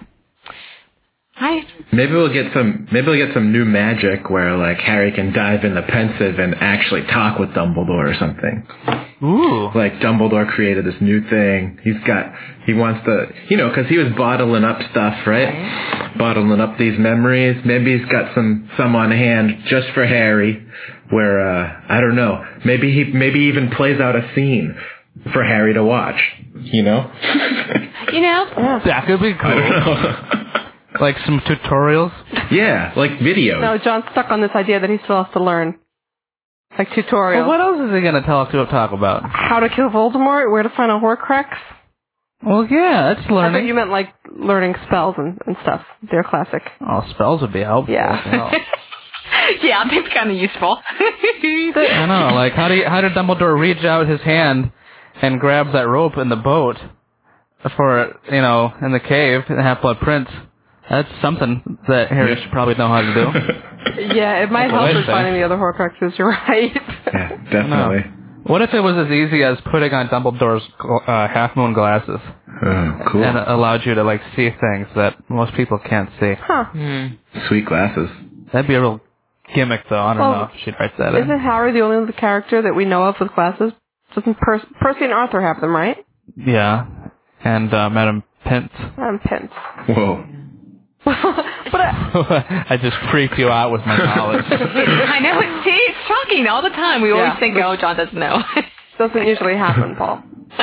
[SPEAKER 6] Maybe we'll get some new magic where like Harry can dive in the pensive and actually talk with Dumbledore or something.
[SPEAKER 7] Ooh.
[SPEAKER 6] Like Dumbledore created this new thing. He wants to, because he was bottling up stuff, right? Bottling up these memories. Maybe he's got some on hand just for Harry, where I don't know. Maybe he even plays out a scene for Harry to watch. You know?
[SPEAKER 7] That could be
[SPEAKER 6] I don't
[SPEAKER 7] cool.
[SPEAKER 6] know.
[SPEAKER 7] Like some tutorials?
[SPEAKER 6] Yeah, like videos.
[SPEAKER 5] No, John's stuck on this idea that he still has to learn. Like tutorials.
[SPEAKER 7] Well, what else is he going to tell us to talk about?
[SPEAKER 5] How to kill Voldemort, where to find a Horcrux.
[SPEAKER 7] Well, yeah, that's
[SPEAKER 5] I thought
[SPEAKER 7] learning.
[SPEAKER 5] you meant like learning spells and stuff. They're classic.
[SPEAKER 7] Oh, spells would be helpful.
[SPEAKER 5] Yeah.
[SPEAKER 8] Yeah, that's kind of useful.
[SPEAKER 7] I know, like, how did Dumbledore reach out his hand and grab that rope in the boat for, in the cave, the Half-Blood Prince? That's something that Harry should probably know how to do.
[SPEAKER 5] Yeah, it might help with finding the other Horcruxes, you're right.
[SPEAKER 6] Yeah, definitely.
[SPEAKER 7] What if it was as easy as putting on Dumbledore's half-moon glasses?
[SPEAKER 6] Oh, cool.
[SPEAKER 7] And it allowed you to, like, see things that most people can't see.
[SPEAKER 5] Huh.
[SPEAKER 6] Sweet glasses.
[SPEAKER 7] That'd be a real gimmick, though. I don't know if she'd write that in.
[SPEAKER 5] Isn't Harry the only character that we know of with glasses? Doesn't Percy and Arthur have them, right?
[SPEAKER 7] Yeah. And Madam Pince.
[SPEAKER 5] Madam Pince.
[SPEAKER 6] Whoa.
[SPEAKER 5] But
[SPEAKER 7] I just freaked you out with my knowledge.
[SPEAKER 8] I know. It's shocking all the time. We always think, oh, John doesn't know.
[SPEAKER 5] Doesn't usually happen, Paul.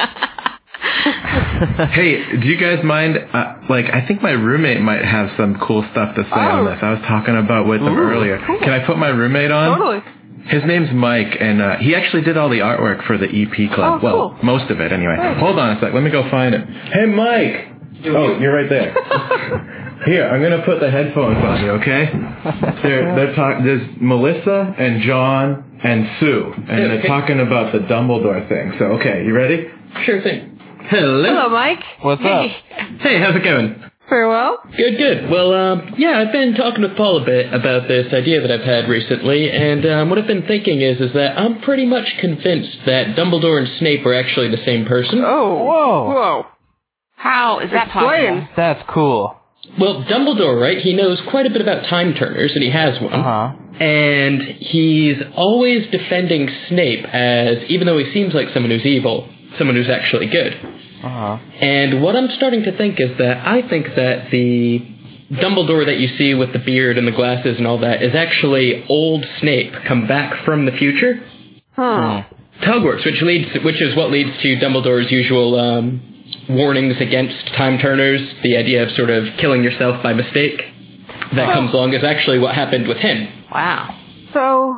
[SPEAKER 6] Hey, do you guys mind, I think my roommate might have some cool stuff to say on this. I was talking about with him earlier.
[SPEAKER 5] Cool.
[SPEAKER 6] Can I put my roommate on?
[SPEAKER 5] Totally.
[SPEAKER 6] His name's Mike, and he actually did all the artwork for the EP Club.
[SPEAKER 5] Oh, cool.
[SPEAKER 6] Well, most of it, anyway. Hold on a sec. Let me go find it. Hey, Mike! Oh, you're right there. Here, I'm going to put the headphones on you, okay? There's Melissa and John and Sue, and they're talking about the Dumbledore thing. So, okay, you ready?
[SPEAKER 13] Sure thing.
[SPEAKER 5] Hello, Mike.
[SPEAKER 7] What's up?
[SPEAKER 13] Hey, how's it going?
[SPEAKER 5] Very well.
[SPEAKER 13] Good. Well, I've been talking with Paul a bit about this idea that I've had recently, and what I've been thinking is that I'm pretty much convinced that Dumbledore and Snape are actually the same person.
[SPEAKER 5] Oh, whoa.
[SPEAKER 8] How is that possible?
[SPEAKER 7] That's cool.
[SPEAKER 13] Well, Dumbledore, right, he knows quite a bit about time turners, and he has one. And he's always defending Snape as, even though he seems like someone who's evil, someone who's actually good. And what I'm starting to think is that I think that the Dumbledore that you see with the beard and the glasses and all that is actually old Snape come back from the future. Hogwarts, which is what leads to Dumbledore's usual warnings against time turners, the idea of sort of killing yourself by mistake that comes along is actually what happened with him.
[SPEAKER 8] Wow.
[SPEAKER 5] So,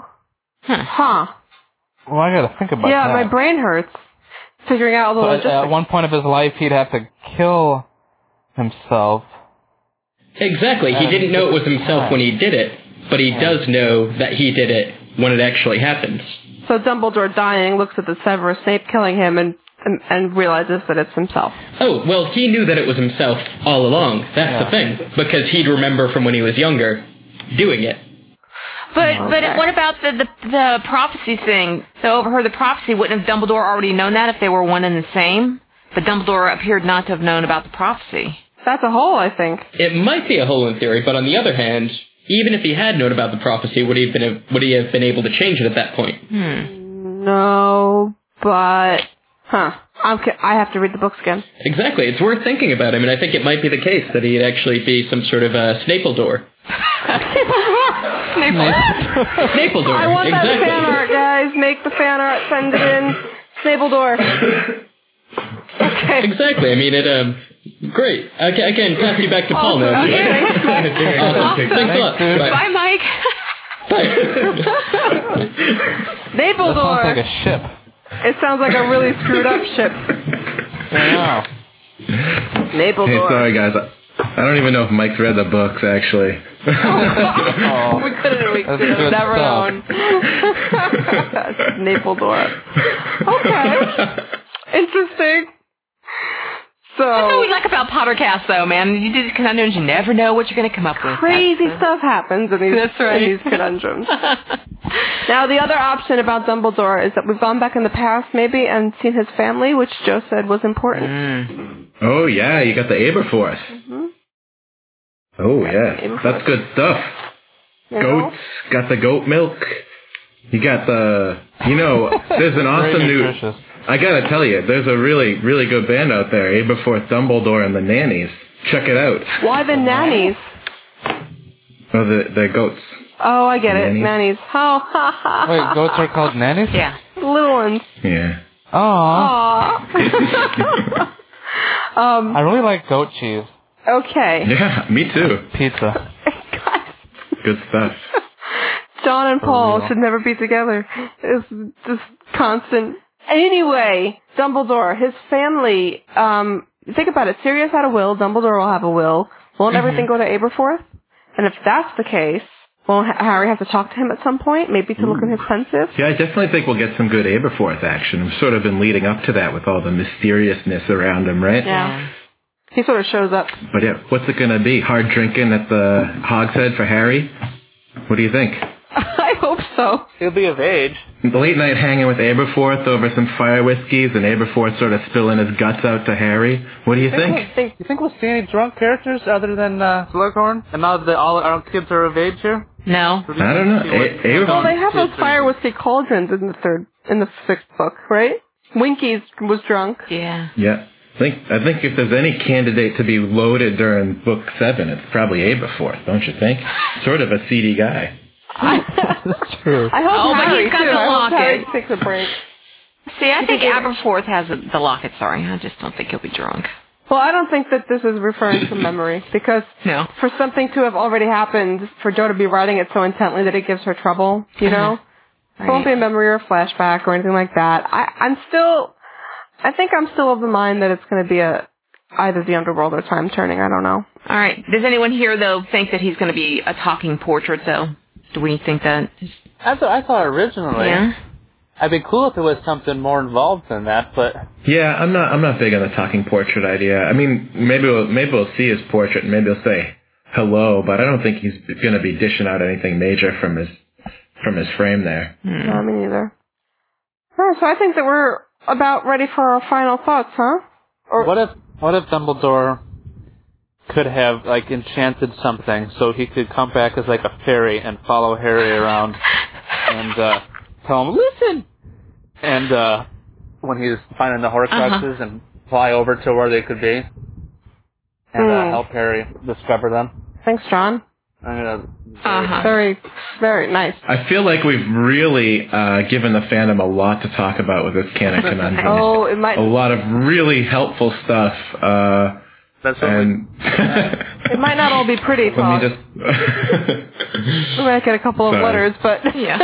[SPEAKER 7] Well, I gotta think about that.
[SPEAKER 5] Yeah, my brain hurts figuring out all the logistics.
[SPEAKER 7] At one point of his life, he'd have to kill himself.
[SPEAKER 13] Exactly. He didn't know it was himself when he did it, but he does know that he did it when it actually happens.
[SPEAKER 5] So Dumbledore dying looks at the Severus Snape killing him and realizes that it's himself.
[SPEAKER 13] Oh, well, he knew that it was himself all along. That's the thing. Because he'd remember from when he was younger doing it.
[SPEAKER 8] But what about the prophecy thing? So overheard the prophecy, wouldn't have Dumbledore already known that if they were one and the same? But Dumbledore appeared not to have known about the prophecy.
[SPEAKER 5] That's a hole, I think.
[SPEAKER 13] It might be a hole in theory, but on the other hand, even if he had known about the prophecy, would he have been able to change it at that point?
[SPEAKER 5] No, but... I have to read the books again.
[SPEAKER 13] Exactly. It's worth thinking about him, and I think it might be the case that he'd actually be some sort of Snapledore. Snapledore.
[SPEAKER 5] I want that fan art, guys. Make the fan art. Send it in. Snapledore. Okay.
[SPEAKER 13] Exactly. I mean, great. I can pass you back to Paul now.
[SPEAKER 8] Okay.
[SPEAKER 13] Awesome. Thanks a lot.
[SPEAKER 8] Bye, Mike.
[SPEAKER 13] Bye.
[SPEAKER 5] Snapledore.
[SPEAKER 7] That sounds like a ship.
[SPEAKER 5] It sounds like a really screwed up ship.
[SPEAKER 7] Wow.
[SPEAKER 5] Snapledore.
[SPEAKER 6] Hey, sorry guys. I don't even know if Mike's read the books, actually.
[SPEAKER 5] We could have never known. Snapledore. Okay. Interesting. So
[SPEAKER 8] That's what we like about Pottercast, though, man. You do these conundrums, you never know what you're going to come up with.
[SPEAKER 5] Crazy stuff happens in these, in these conundrums. Now, the other option about Dumbledore is that we've gone back in the past, maybe, and seen his family, which Joe said was important.
[SPEAKER 6] Oh, yeah, you got the Aberforth. Oh, yeah. That's good stuff. Goats, got the goat milk. You got the, there's an awesome new... I gotta tell you, there's a really, really good band out there, Aberforth, Dumbledore, and the Nannies. Check it out.
[SPEAKER 5] Why the Nannies?
[SPEAKER 6] Oh, the goats.
[SPEAKER 5] Oh, I get it.
[SPEAKER 6] Nannies.
[SPEAKER 5] Nannies. Oh, ha, ha.
[SPEAKER 7] Wait, goats are called nannies?
[SPEAKER 8] Yeah.
[SPEAKER 5] The little ones.
[SPEAKER 6] Yeah.
[SPEAKER 7] Aww. I really like goat cheese.
[SPEAKER 5] Okay.
[SPEAKER 6] Yeah, me too.
[SPEAKER 7] Pizza.
[SPEAKER 6] Good stuff.
[SPEAKER 5] John and Paul should never be together. It's just constant. Anyway, Dumbledore, his family, think about it. Sirius had a will. Dumbledore will have a will. Won't everything go to Aberforth? And if that's the case, won't Harry have to talk to him at some point? Maybe to look in his pensive?
[SPEAKER 6] Yeah, I definitely think we'll get some good Aberforth action. We've sort of been leading up to that with all the mysteriousness around him, right?
[SPEAKER 5] Yeah. He sort of shows up.
[SPEAKER 6] But yeah, what's it going to be? Hard drinking at the Hogshead for Harry? What do you think?
[SPEAKER 5] I hope so.
[SPEAKER 7] He'll be of age.
[SPEAKER 6] The late night hanging with Aberforth over some fire whiskeys and Aberforth sort of spilling his guts out to Harry. What do you think?
[SPEAKER 7] You think we'll see any drunk characters other than Slughorn? And now that all our kids are of age here?
[SPEAKER 8] No.
[SPEAKER 6] I don't know.
[SPEAKER 5] Well, they have those fire whiskey cauldrons in the sixth book, right? Winky's was drunk.
[SPEAKER 8] Yeah.
[SPEAKER 6] Yeah. I think if there's any candidate to be loaded during book 7, it's probably Aberforth, don't you think? Sort of a seedy guy.
[SPEAKER 7] That's true.
[SPEAKER 5] I hope
[SPEAKER 8] but
[SPEAKER 5] Harry,
[SPEAKER 8] he's got
[SPEAKER 5] too.
[SPEAKER 8] the
[SPEAKER 5] I hope
[SPEAKER 8] locket.
[SPEAKER 5] Harry takes a break.
[SPEAKER 8] See, I think Aberforth has the locket, sorry. I just don't think he'll be drunk.
[SPEAKER 5] Well, I don't think that this is referring to memory, because for something to have already happened, for Jo to be writing it so intently that it gives her trouble, you know? It won't be a memory or a flashback or anything like that. I think I'm still of the mind that it's going to be either the underworld or time turning. I don't know.
[SPEAKER 8] All right. Does anyone here, though, think that he's going to be a talking portrait, though? Do we think that?
[SPEAKER 7] That's what I thought originally.
[SPEAKER 8] Yeah.
[SPEAKER 7] I'd be cool if there was something more involved than that, but
[SPEAKER 6] yeah, I'm not big on the talking portrait idea. I mean, maybe we'll see his portrait and maybe he'll say hello, but I don't think he's going to be dishing out anything major from his frame there.
[SPEAKER 5] No, me neither. All right, so I think that we're about ready for our final thoughts, huh? Or
[SPEAKER 7] what if Dumbledore could have enchanted something so he could come back as a fairy and follow Harry around and tell him, listen! And when he's finding the Horcruxes and fly over to where they could be and help Harry discover them.
[SPEAKER 5] Thanks, John. Very, very nice.
[SPEAKER 6] I feel like we've really given the fandom a lot to talk about with this canon conundrum. A lot of really helpful stuff.
[SPEAKER 7] That's what
[SPEAKER 5] it might not all be pretty talk. We might get a couple of letters, but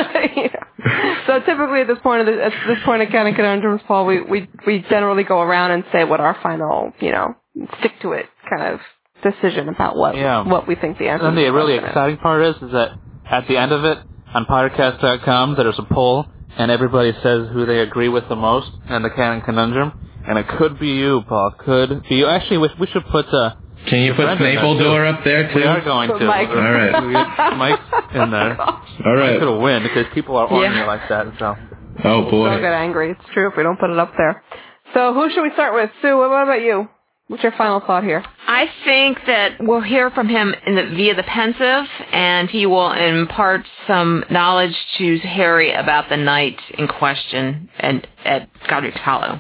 [SPEAKER 5] So typically at this point of Canon Conundrums, Paul, we generally go around and say what our final, stick to it kind of decision about what we think the answer is.
[SPEAKER 7] And the really exciting part is that at the end of it, on Pottercast.com, there's a poll, and everybody says who they agree with the most in the Canon Conundrum. And it could be you, Paul. Could be you. Actually, we should put...
[SPEAKER 6] Can you put Snapledore up there, too?
[SPEAKER 7] We are going to.
[SPEAKER 5] Mike.
[SPEAKER 6] All right.
[SPEAKER 7] Mike's in there.
[SPEAKER 6] All right.
[SPEAKER 7] I'm going to win because people are on me like that. So.
[SPEAKER 6] Oh, boy.
[SPEAKER 5] They'll get angry. It's true if we don't put it up there. So who should we start with? Sue, what about you? What's your final thought here?
[SPEAKER 8] I think that we'll hear from him via the pensive, and he will impart some knowledge to Harry about the night in question at Godric's Hollow.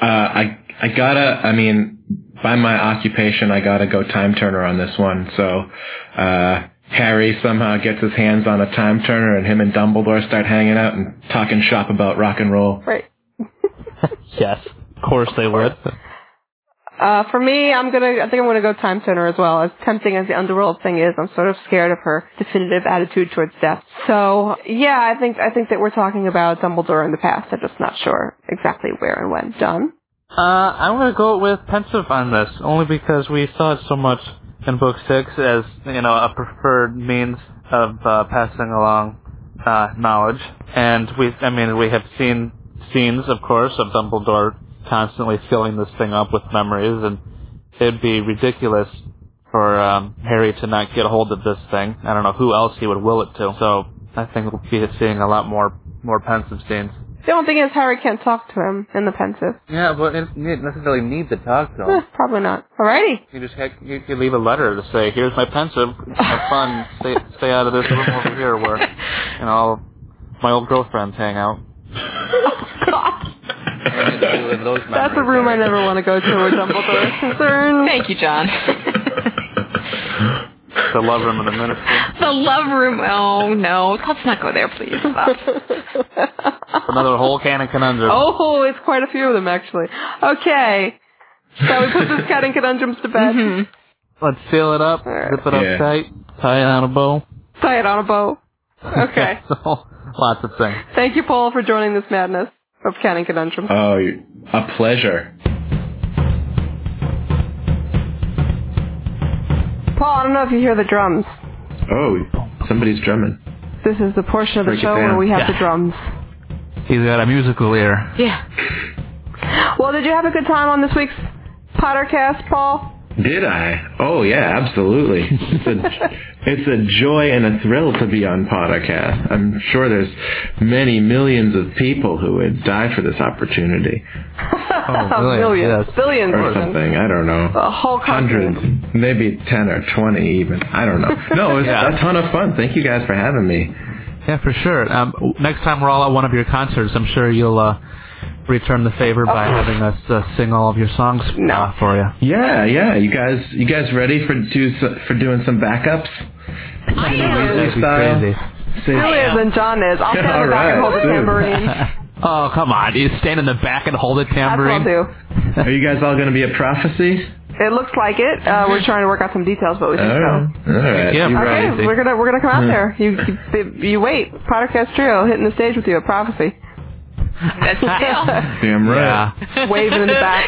[SPEAKER 6] By my occupation, I gotta go time turner on this one. So, Harry somehow gets his hands on a time turner, and him and Dumbledore start hanging out and talking shop about rock and roll.
[SPEAKER 5] Right.
[SPEAKER 7] Yes, of course they would.
[SPEAKER 5] For me, I think I'm gonna go time turner as well. As tempting as the underworld thing is, I'm sort of scared of her definitive attitude towards death. So, yeah, I think that we're talking about Dumbledore in the past. I'm just not sure exactly where and when. John?
[SPEAKER 7] I'm going to go with pensive on this, only because we saw it so much in Book 6 as, a preferred means of passing along knowledge. And we have seen scenes, of course, of Dumbledore constantly filling this thing up with memories, and it'd be ridiculous for Harry to not get a hold of this thing. I don't know who else he would will it to. So I think we'll be seeing a lot more pensive scenes.
[SPEAKER 5] The only thing is Harry can't talk to him in the pensive.
[SPEAKER 7] Yeah, but you don't necessarily need to talk to him.
[SPEAKER 5] Probably not. Alrighty.
[SPEAKER 7] You could leave a letter to say, here's my pensive, have fun, stay out of this room over here where, all my old girlfriends hang out.
[SPEAKER 5] Oh, God. That's a room I never want to go to where Dumbledore is concerned.
[SPEAKER 8] Thank you, John.
[SPEAKER 7] the love room of the ministry.
[SPEAKER 8] The love room. Oh, no. Let's not go there, please.
[SPEAKER 7] Another whole can of conundrums.
[SPEAKER 5] Oh, it's quite a few of them, actually. Okay. Shall we put this cat and conundrums to bed?
[SPEAKER 8] Mm-hmm.
[SPEAKER 7] Let's seal it up, zip it up tight, tie it on a bow.
[SPEAKER 5] Tie it on a bow. Okay.
[SPEAKER 7] So, lots of things.
[SPEAKER 5] Thank you, Paul, for joining this madness of cat and conundrums.
[SPEAKER 6] Oh, a pleasure.
[SPEAKER 5] Paul, I don't know if you hear the drums.
[SPEAKER 6] Oh, somebody's drumming.
[SPEAKER 5] This is the portion of the
[SPEAKER 6] Break it
[SPEAKER 5] show
[SPEAKER 6] down.
[SPEAKER 5] where we have the drums.
[SPEAKER 7] He's got a musical ear.
[SPEAKER 8] Yeah.
[SPEAKER 5] Well, did you have a good time on this week's Pottercast, Paul?
[SPEAKER 6] Did I? Oh, yeah, absolutely. It's a joy and a thrill to be on Pottercast. I'm sure there's many millions of people who would die for this opportunity.
[SPEAKER 7] Oh,
[SPEAKER 5] millions.
[SPEAKER 7] Yes.
[SPEAKER 5] Billions.
[SPEAKER 6] Or something, I don't know.
[SPEAKER 5] A whole
[SPEAKER 6] Hundreds, maybe 10 or 20 even. I don't know. No, it was a ton of fun. Thank you guys for having me.
[SPEAKER 7] Yeah, for sure. Next time we're all at one of your concerts, I'm sure you'll return the favor by having us sing all of your songs for you.
[SPEAKER 6] Yeah. You guys ready for doing some backups?
[SPEAKER 5] I am.
[SPEAKER 6] Crazy.
[SPEAKER 5] Really is, and John is. I'll stand in the back and hold the tambourine.
[SPEAKER 7] Oh, come on. You stand in the back and hold a tambourine?
[SPEAKER 5] That's what I'll do.
[SPEAKER 6] Are you guys all going to be a prophecy?
[SPEAKER 5] It looks like it. We're trying to work out some details, but we think so.
[SPEAKER 6] All right.
[SPEAKER 7] Yeah,
[SPEAKER 5] okay, we're gonna come out there. You wait. Pottercast Trio hitting the stage with you at Prophecy.
[SPEAKER 8] That's the deal.
[SPEAKER 6] Damn right.
[SPEAKER 7] Yeah.
[SPEAKER 5] Waving in the back.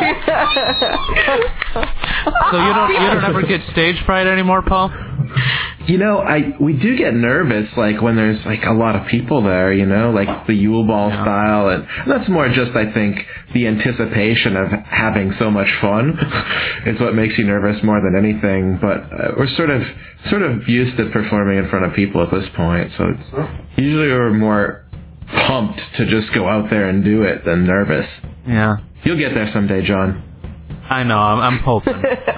[SPEAKER 7] So you don't ever get stage fright anymore, Paul?
[SPEAKER 6] You know, we do get nervous, like, when there's, like, a lot of people there, you know, like the Yule Ball style, and that's more just, I think, the anticipation of having so much fun is what makes you nervous more than anything, but we're sort of used to performing in front of people at this point, so it's usually we're more pumped to just go out there and do it than nervous.
[SPEAKER 7] Yeah.
[SPEAKER 6] You'll get there someday, John.
[SPEAKER 7] I know, I'm hoping.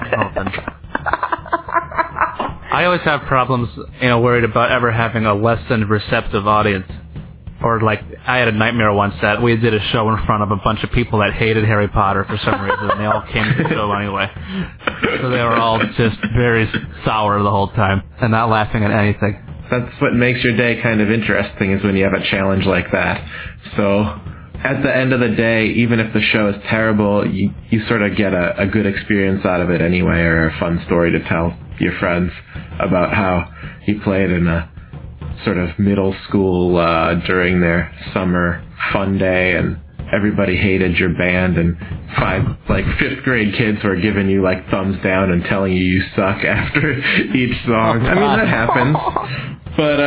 [SPEAKER 7] I always have problems, worried about ever having a less than receptive audience. Or, like, I had a nightmare once that we did a show in front of a bunch of people that hated Harry Potter for some reason, and they all came to the show anyway. So they were all just very sour the whole time, and not laughing at anything.
[SPEAKER 6] That's what makes your day kind of interesting, is when you have a challenge like that. So, at the end of the day, even if the show is terrible, you sort of get a good experience out of it anyway, or a fun story to tell your friends about how you played in a sort of middle school during their summer fun day, and everybody hated your band, and 5th grade kids were giving you like thumbs down and telling you suck after each song. I mean, that happens. But,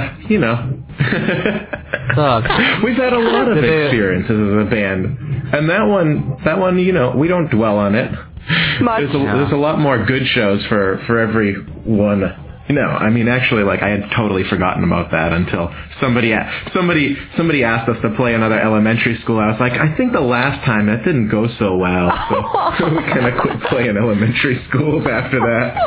[SPEAKER 6] we've had a lot of experiences as a band. And that one, we don't dwell on it. There's a lot more good shows for every one. I mean, actually, like, I had totally forgotten about that until somebody asked us to play another elementary school. I was like, I think the last time that didn't go so well, so we kind of quit playing elementary schools after that.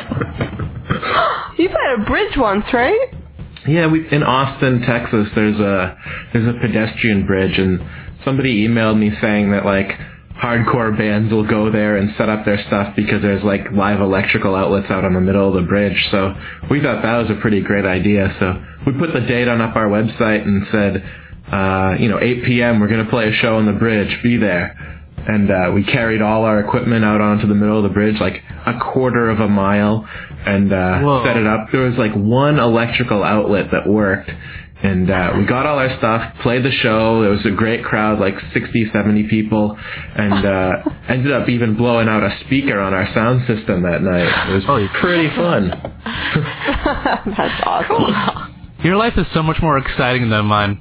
[SPEAKER 5] You played a bridge once, right?
[SPEAKER 6] Yeah, in Austin, Texas, there's a pedestrian bridge, and somebody emailed me saying that, like, hardcore bands will go there and set up their stuff because there's like live electrical outlets out on the middle of the bridge. So we thought that was a pretty great idea. So we put the date on up our website and said, 8 p.m. we're going to play a show on the bridge. Be there. And we carried all our equipment out onto the middle of the bridge, like a quarter of a mile, and set it up. There was like one electrical outlet that worked. And we got all our stuff, played the show. It was a great crowd, like 60, 70 people, and ended up even blowing out a speaker on our sound system that night. It was pretty fun.
[SPEAKER 5] That's awesome.
[SPEAKER 8] Cool.
[SPEAKER 7] Your life is so much more exciting than mine.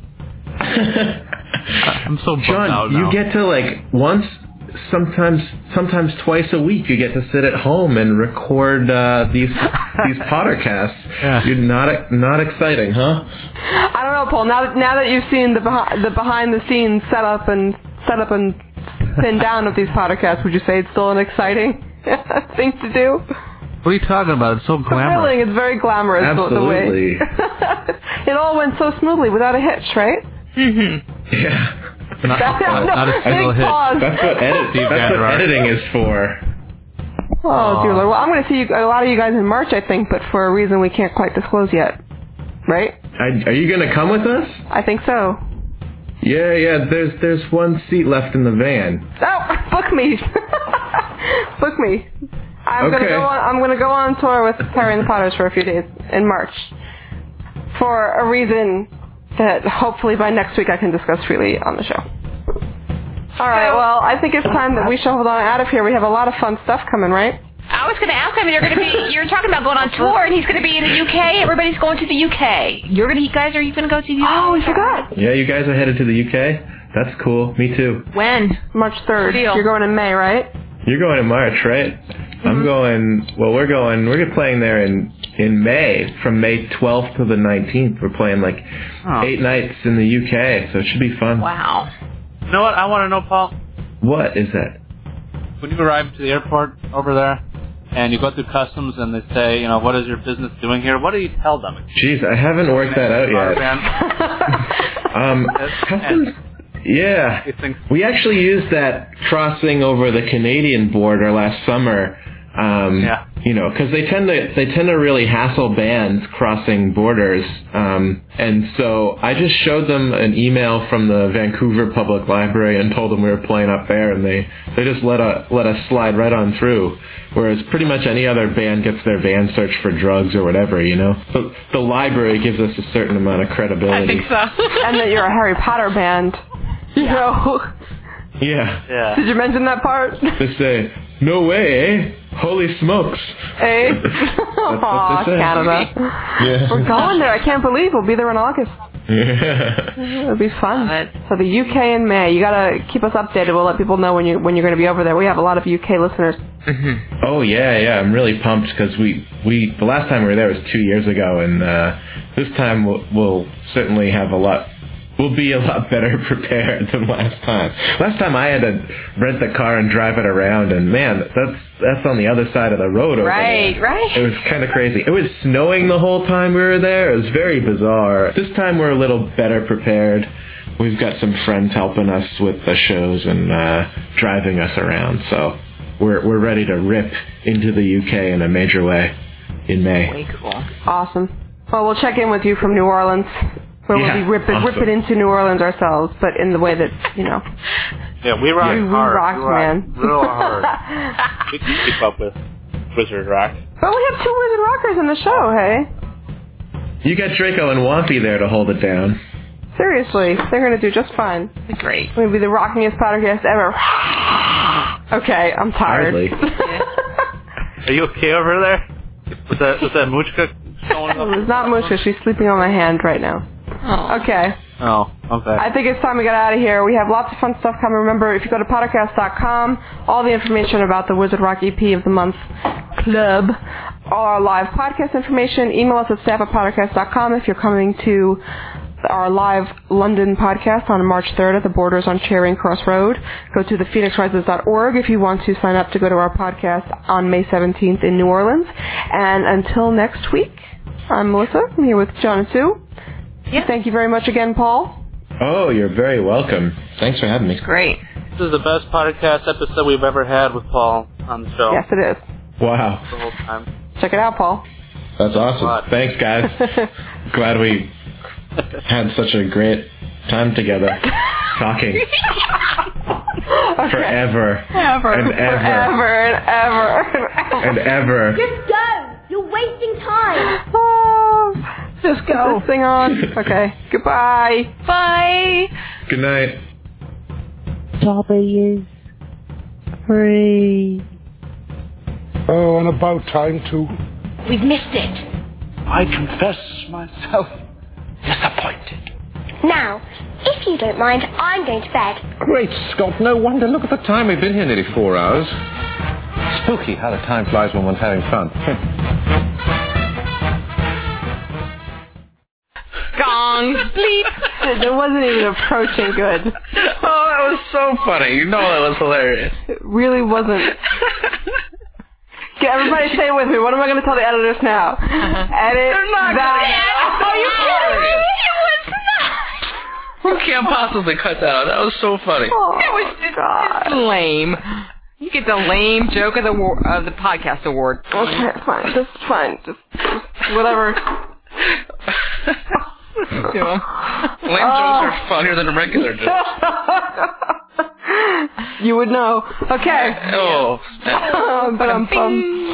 [SPEAKER 7] I'm so bummed out now.
[SPEAKER 6] You get to, like, sometimes twice a week, you get to sit at home and record these Pottercasts.
[SPEAKER 7] Yeah.
[SPEAKER 6] You're not exciting, huh?
[SPEAKER 5] I don't know, Paul. Now that you've seen the behind the scenes setup and pin down of these Pottercasts, would you say it's still an exciting thing to do?
[SPEAKER 7] What are you talking about? It's so glamorous.
[SPEAKER 5] Thrilling. It's very glamorous.
[SPEAKER 6] Absolutely.
[SPEAKER 5] The way. It all went so smoothly without a hitch, right?
[SPEAKER 8] Mm-hmm.
[SPEAKER 6] Yeah.
[SPEAKER 7] Not a single hit.
[SPEAKER 5] Pause.
[SPEAKER 6] That's what editing is for.
[SPEAKER 5] Oh, dear Lord. Well, I'm going to see a lot of you guys in March, I think, but for a reason we can't quite disclose yet. Right?
[SPEAKER 6] Are you going to come with us?
[SPEAKER 5] I think so.
[SPEAKER 6] Yeah. There's one seat left in the van.
[SPEAKER 5] Oh, book me. Book me. I'm
[SPEAKER 6] Okay.
[SPEAKER 5] gonna go on tour with Harry and the Potters for a few days in March. For a reason that hopefully by next week I can discuss freely on the show. Alright, well, I think it's time that we shuffled on out of here. We have a lot of fun stuff coming, right?
[SPEAKER 8] I was going to ask him, you're talking about going on tour, and he's going to be in the UK. Everybody's going to the UK. You guys, are you going to go to the UK?
[SPEAKER 5] Oh, we forgot.
[SPEAKER 6] Yeah, you guys are headed to the UK? That's cool. Me too.
[SPEAKER 8] When?
[SPEAKER 5] March 3rd.
[SPEAKER 8] Deal.
[SPEAKER 5] You're going in May, right?
[SPEAKER 6] You're going in March, right? I'm going, we're playing there in May, from May 12th to the 19th. We're playing 8 nights in the UK, so it should be fun.
[SPEAKER 8] Wow.
[SPEAKER 7] You know what I want to know, Paul?
[SPEAKER 6] What is that?
[SPEAKER 7] When you arrive to the airport over there, and you go through customs and they say, what is your business doing here? What do you tell them?
[SPEAKER 6] Jeez, I haven't worked that out yet. Customs... Yeah. We actually used that crossing over the Canadian border last summer. Because they tend to really hassle bands crossing borders. And so I just showed them an email from the Vancouver Public Library and told them we were playing up there, and they just let us slide right on through. Whereas pretty much any other band gets their van searched for drugs or whatever, So the library gives us a certain amount of credibility.
[SPEAKER 8] I think so.
[SPEAKER 5] And that you're a Harry Potter band.
[SPEAKER 6] Yeah.
[SPEAKER 5] Did you mention that part?
[SPEAKER 6] They say, no way, eh? Holy smokes.
[SPEAKER 5] Eh?
[SPEAKER 6] Aw,
[SPEAKER 5] Canada.
[SPEAKER 6] Yeah.
[SPEAKER 5] We're going there. I can't believe we'll be there in August.
[SPEAKER 6] Yeah.
[SPEAKER 5] It'll be fun. So the UK in May. You gotta keep us updated. We'll let people know when you're going to be over there. We have a lot of UK listeners.
[SPEAKER 6] Oh yeah. I'm really pumped because we the last time we were there was 2 years ago, and this time we'll certainly have we'll be a lot better prepared than last time. Last time I had to rent the car and drive it around, and man, that's on the other side of the road over there.
[SPEAKER 8] Right.
[SPEAKER 6] It was kind of crazy. It was snowing the whole time we were there. It was very bizarre. This time we're a little better prepared. We've got some friends helping us with the shows and driving us around, so we're ready to rip into the UK in a major way in May.
[SPEAKER 8] Way cool.
[SPEAKER 5] Awesome. Well, we'll check in with you from New Orleans. Where we'll be ripping into New Orleans ourselves, but in the way that,
[SPEAKER 7] Yeah, we rock hard.
[SPEAKER 5] We rock, man.
[SPEAKER 7] Real hard. We can keep up with Wizard Rock.
[SPEAKER 5] But we have 2 Wizard Rockers in the show, hey?
[SPEAKER 6] You got Draco and Wampy there to hold it down.
[SPEAKER 5] Seriously, they're going to do just fine.
[SPEAKER 8] Great.
[SPEAKER 5] We're going to be the rockingest podcast ever. Okay, I'm tired.
[SPEAKER 6] Hardly.
[SPEAKER 7] Are you okay over there? Was that Muchka showing up?
[SPEAKER 5] It was not Mushka. She's sleeping on my hand right now.
[SPEAKER 8] Oh.
[SPEAKER 5] Okay.
[SPEAKER 7] Oh, okay.
[SPEAKER 5] I think it's time we get out of here. We have lots of fun stuff coming. Remember, if you go to Pottercast.com, all the information about the Wizard Rock EP of the Month Club, all our live podcast information, email us at staff@pottercast.com if you're coming to our live London podcast on March 3rd at the Borders on Charing Cross Road. Go to thephoenixrises.org if you want to sign up to go to our podcast on May 17th in New Orleans. And until next week, I'm Melissa. I'm here with John and Sue.
[SPEAKER 8] Yeah.
[SPEAKER 5] Thank you very much again, Paul.
[SPEAKER 6] Oh, you're very welcome. Thanks for having me.
[SPEAKER 8] Great.
[SPEAKER 7] This is the best podcast episode we've ever had with Paul on the show.
[SPEAKER 5] Yes, it is.
[SPEAKER 6] Wow.
[SPEAKER 7] The whole time.
[SPEAKER 5] Check it out, Paul.
[SPEAKER 6] That's awesome. Thanks, guys. Glad we had such a great time together talking. Forever.
[SPEAKER 5] Ever.
[SPEAKER 6] And ever.
[SPEAKER 5] Forever and ever.
[SPEAKER 6] And ever.
[SPEAKER 9] Just go. You're wasting time.
[SPEAKER 5] Oh, just go. This thing on. Okay. Goodbye.
[SPEAKER 8] Bye.
[SPEAKER 6] Good night.
[SPEAKER 12] Dobby is free.
[SPEAKER 14] Oh, and about time too.
[SPEAKER 9] We've missed it.
[SPEAKER 14] I confess myself disappointed.
[SPEAKER 9] Now, if you don't mind, I'm going to bed.
[SPEAKER 15] Great Scott, no wonder. Look at the time. We've been here nearly 4 hours. Spooky how the time flies when one's having fun.
[SPEAKER 8] Gong. Bleep.
[SPEAKER 5] It wasn't even approaching good.
[SPEAKER 1] Oh, that was so funny. You know that was hilarious.
[SPEAKER 5] It really wasn't. Okay, everybody say it with me. What am I going to tell the editors now? Edit that.
[SPEAKER 8] Oh, you kidding me? It was not.
[SPEAKER 1] You can't possibly cut that out. That was so funny.
[SPEAKER 5] Oh,
[SPEAKER 8] It was just lame. You get the lame joke of the podcast award.
[SPEAKER 5] Okay, fine. Just fine. Just whatever.
[SPEAKER 8] Listen to him.
[SPEAKER 1] Lame jokes are funnier than regular jokes.
[SPEAKER 5] You would know. Okay.
[SPEAKER 1] Oh.
[SPEAKER 5] But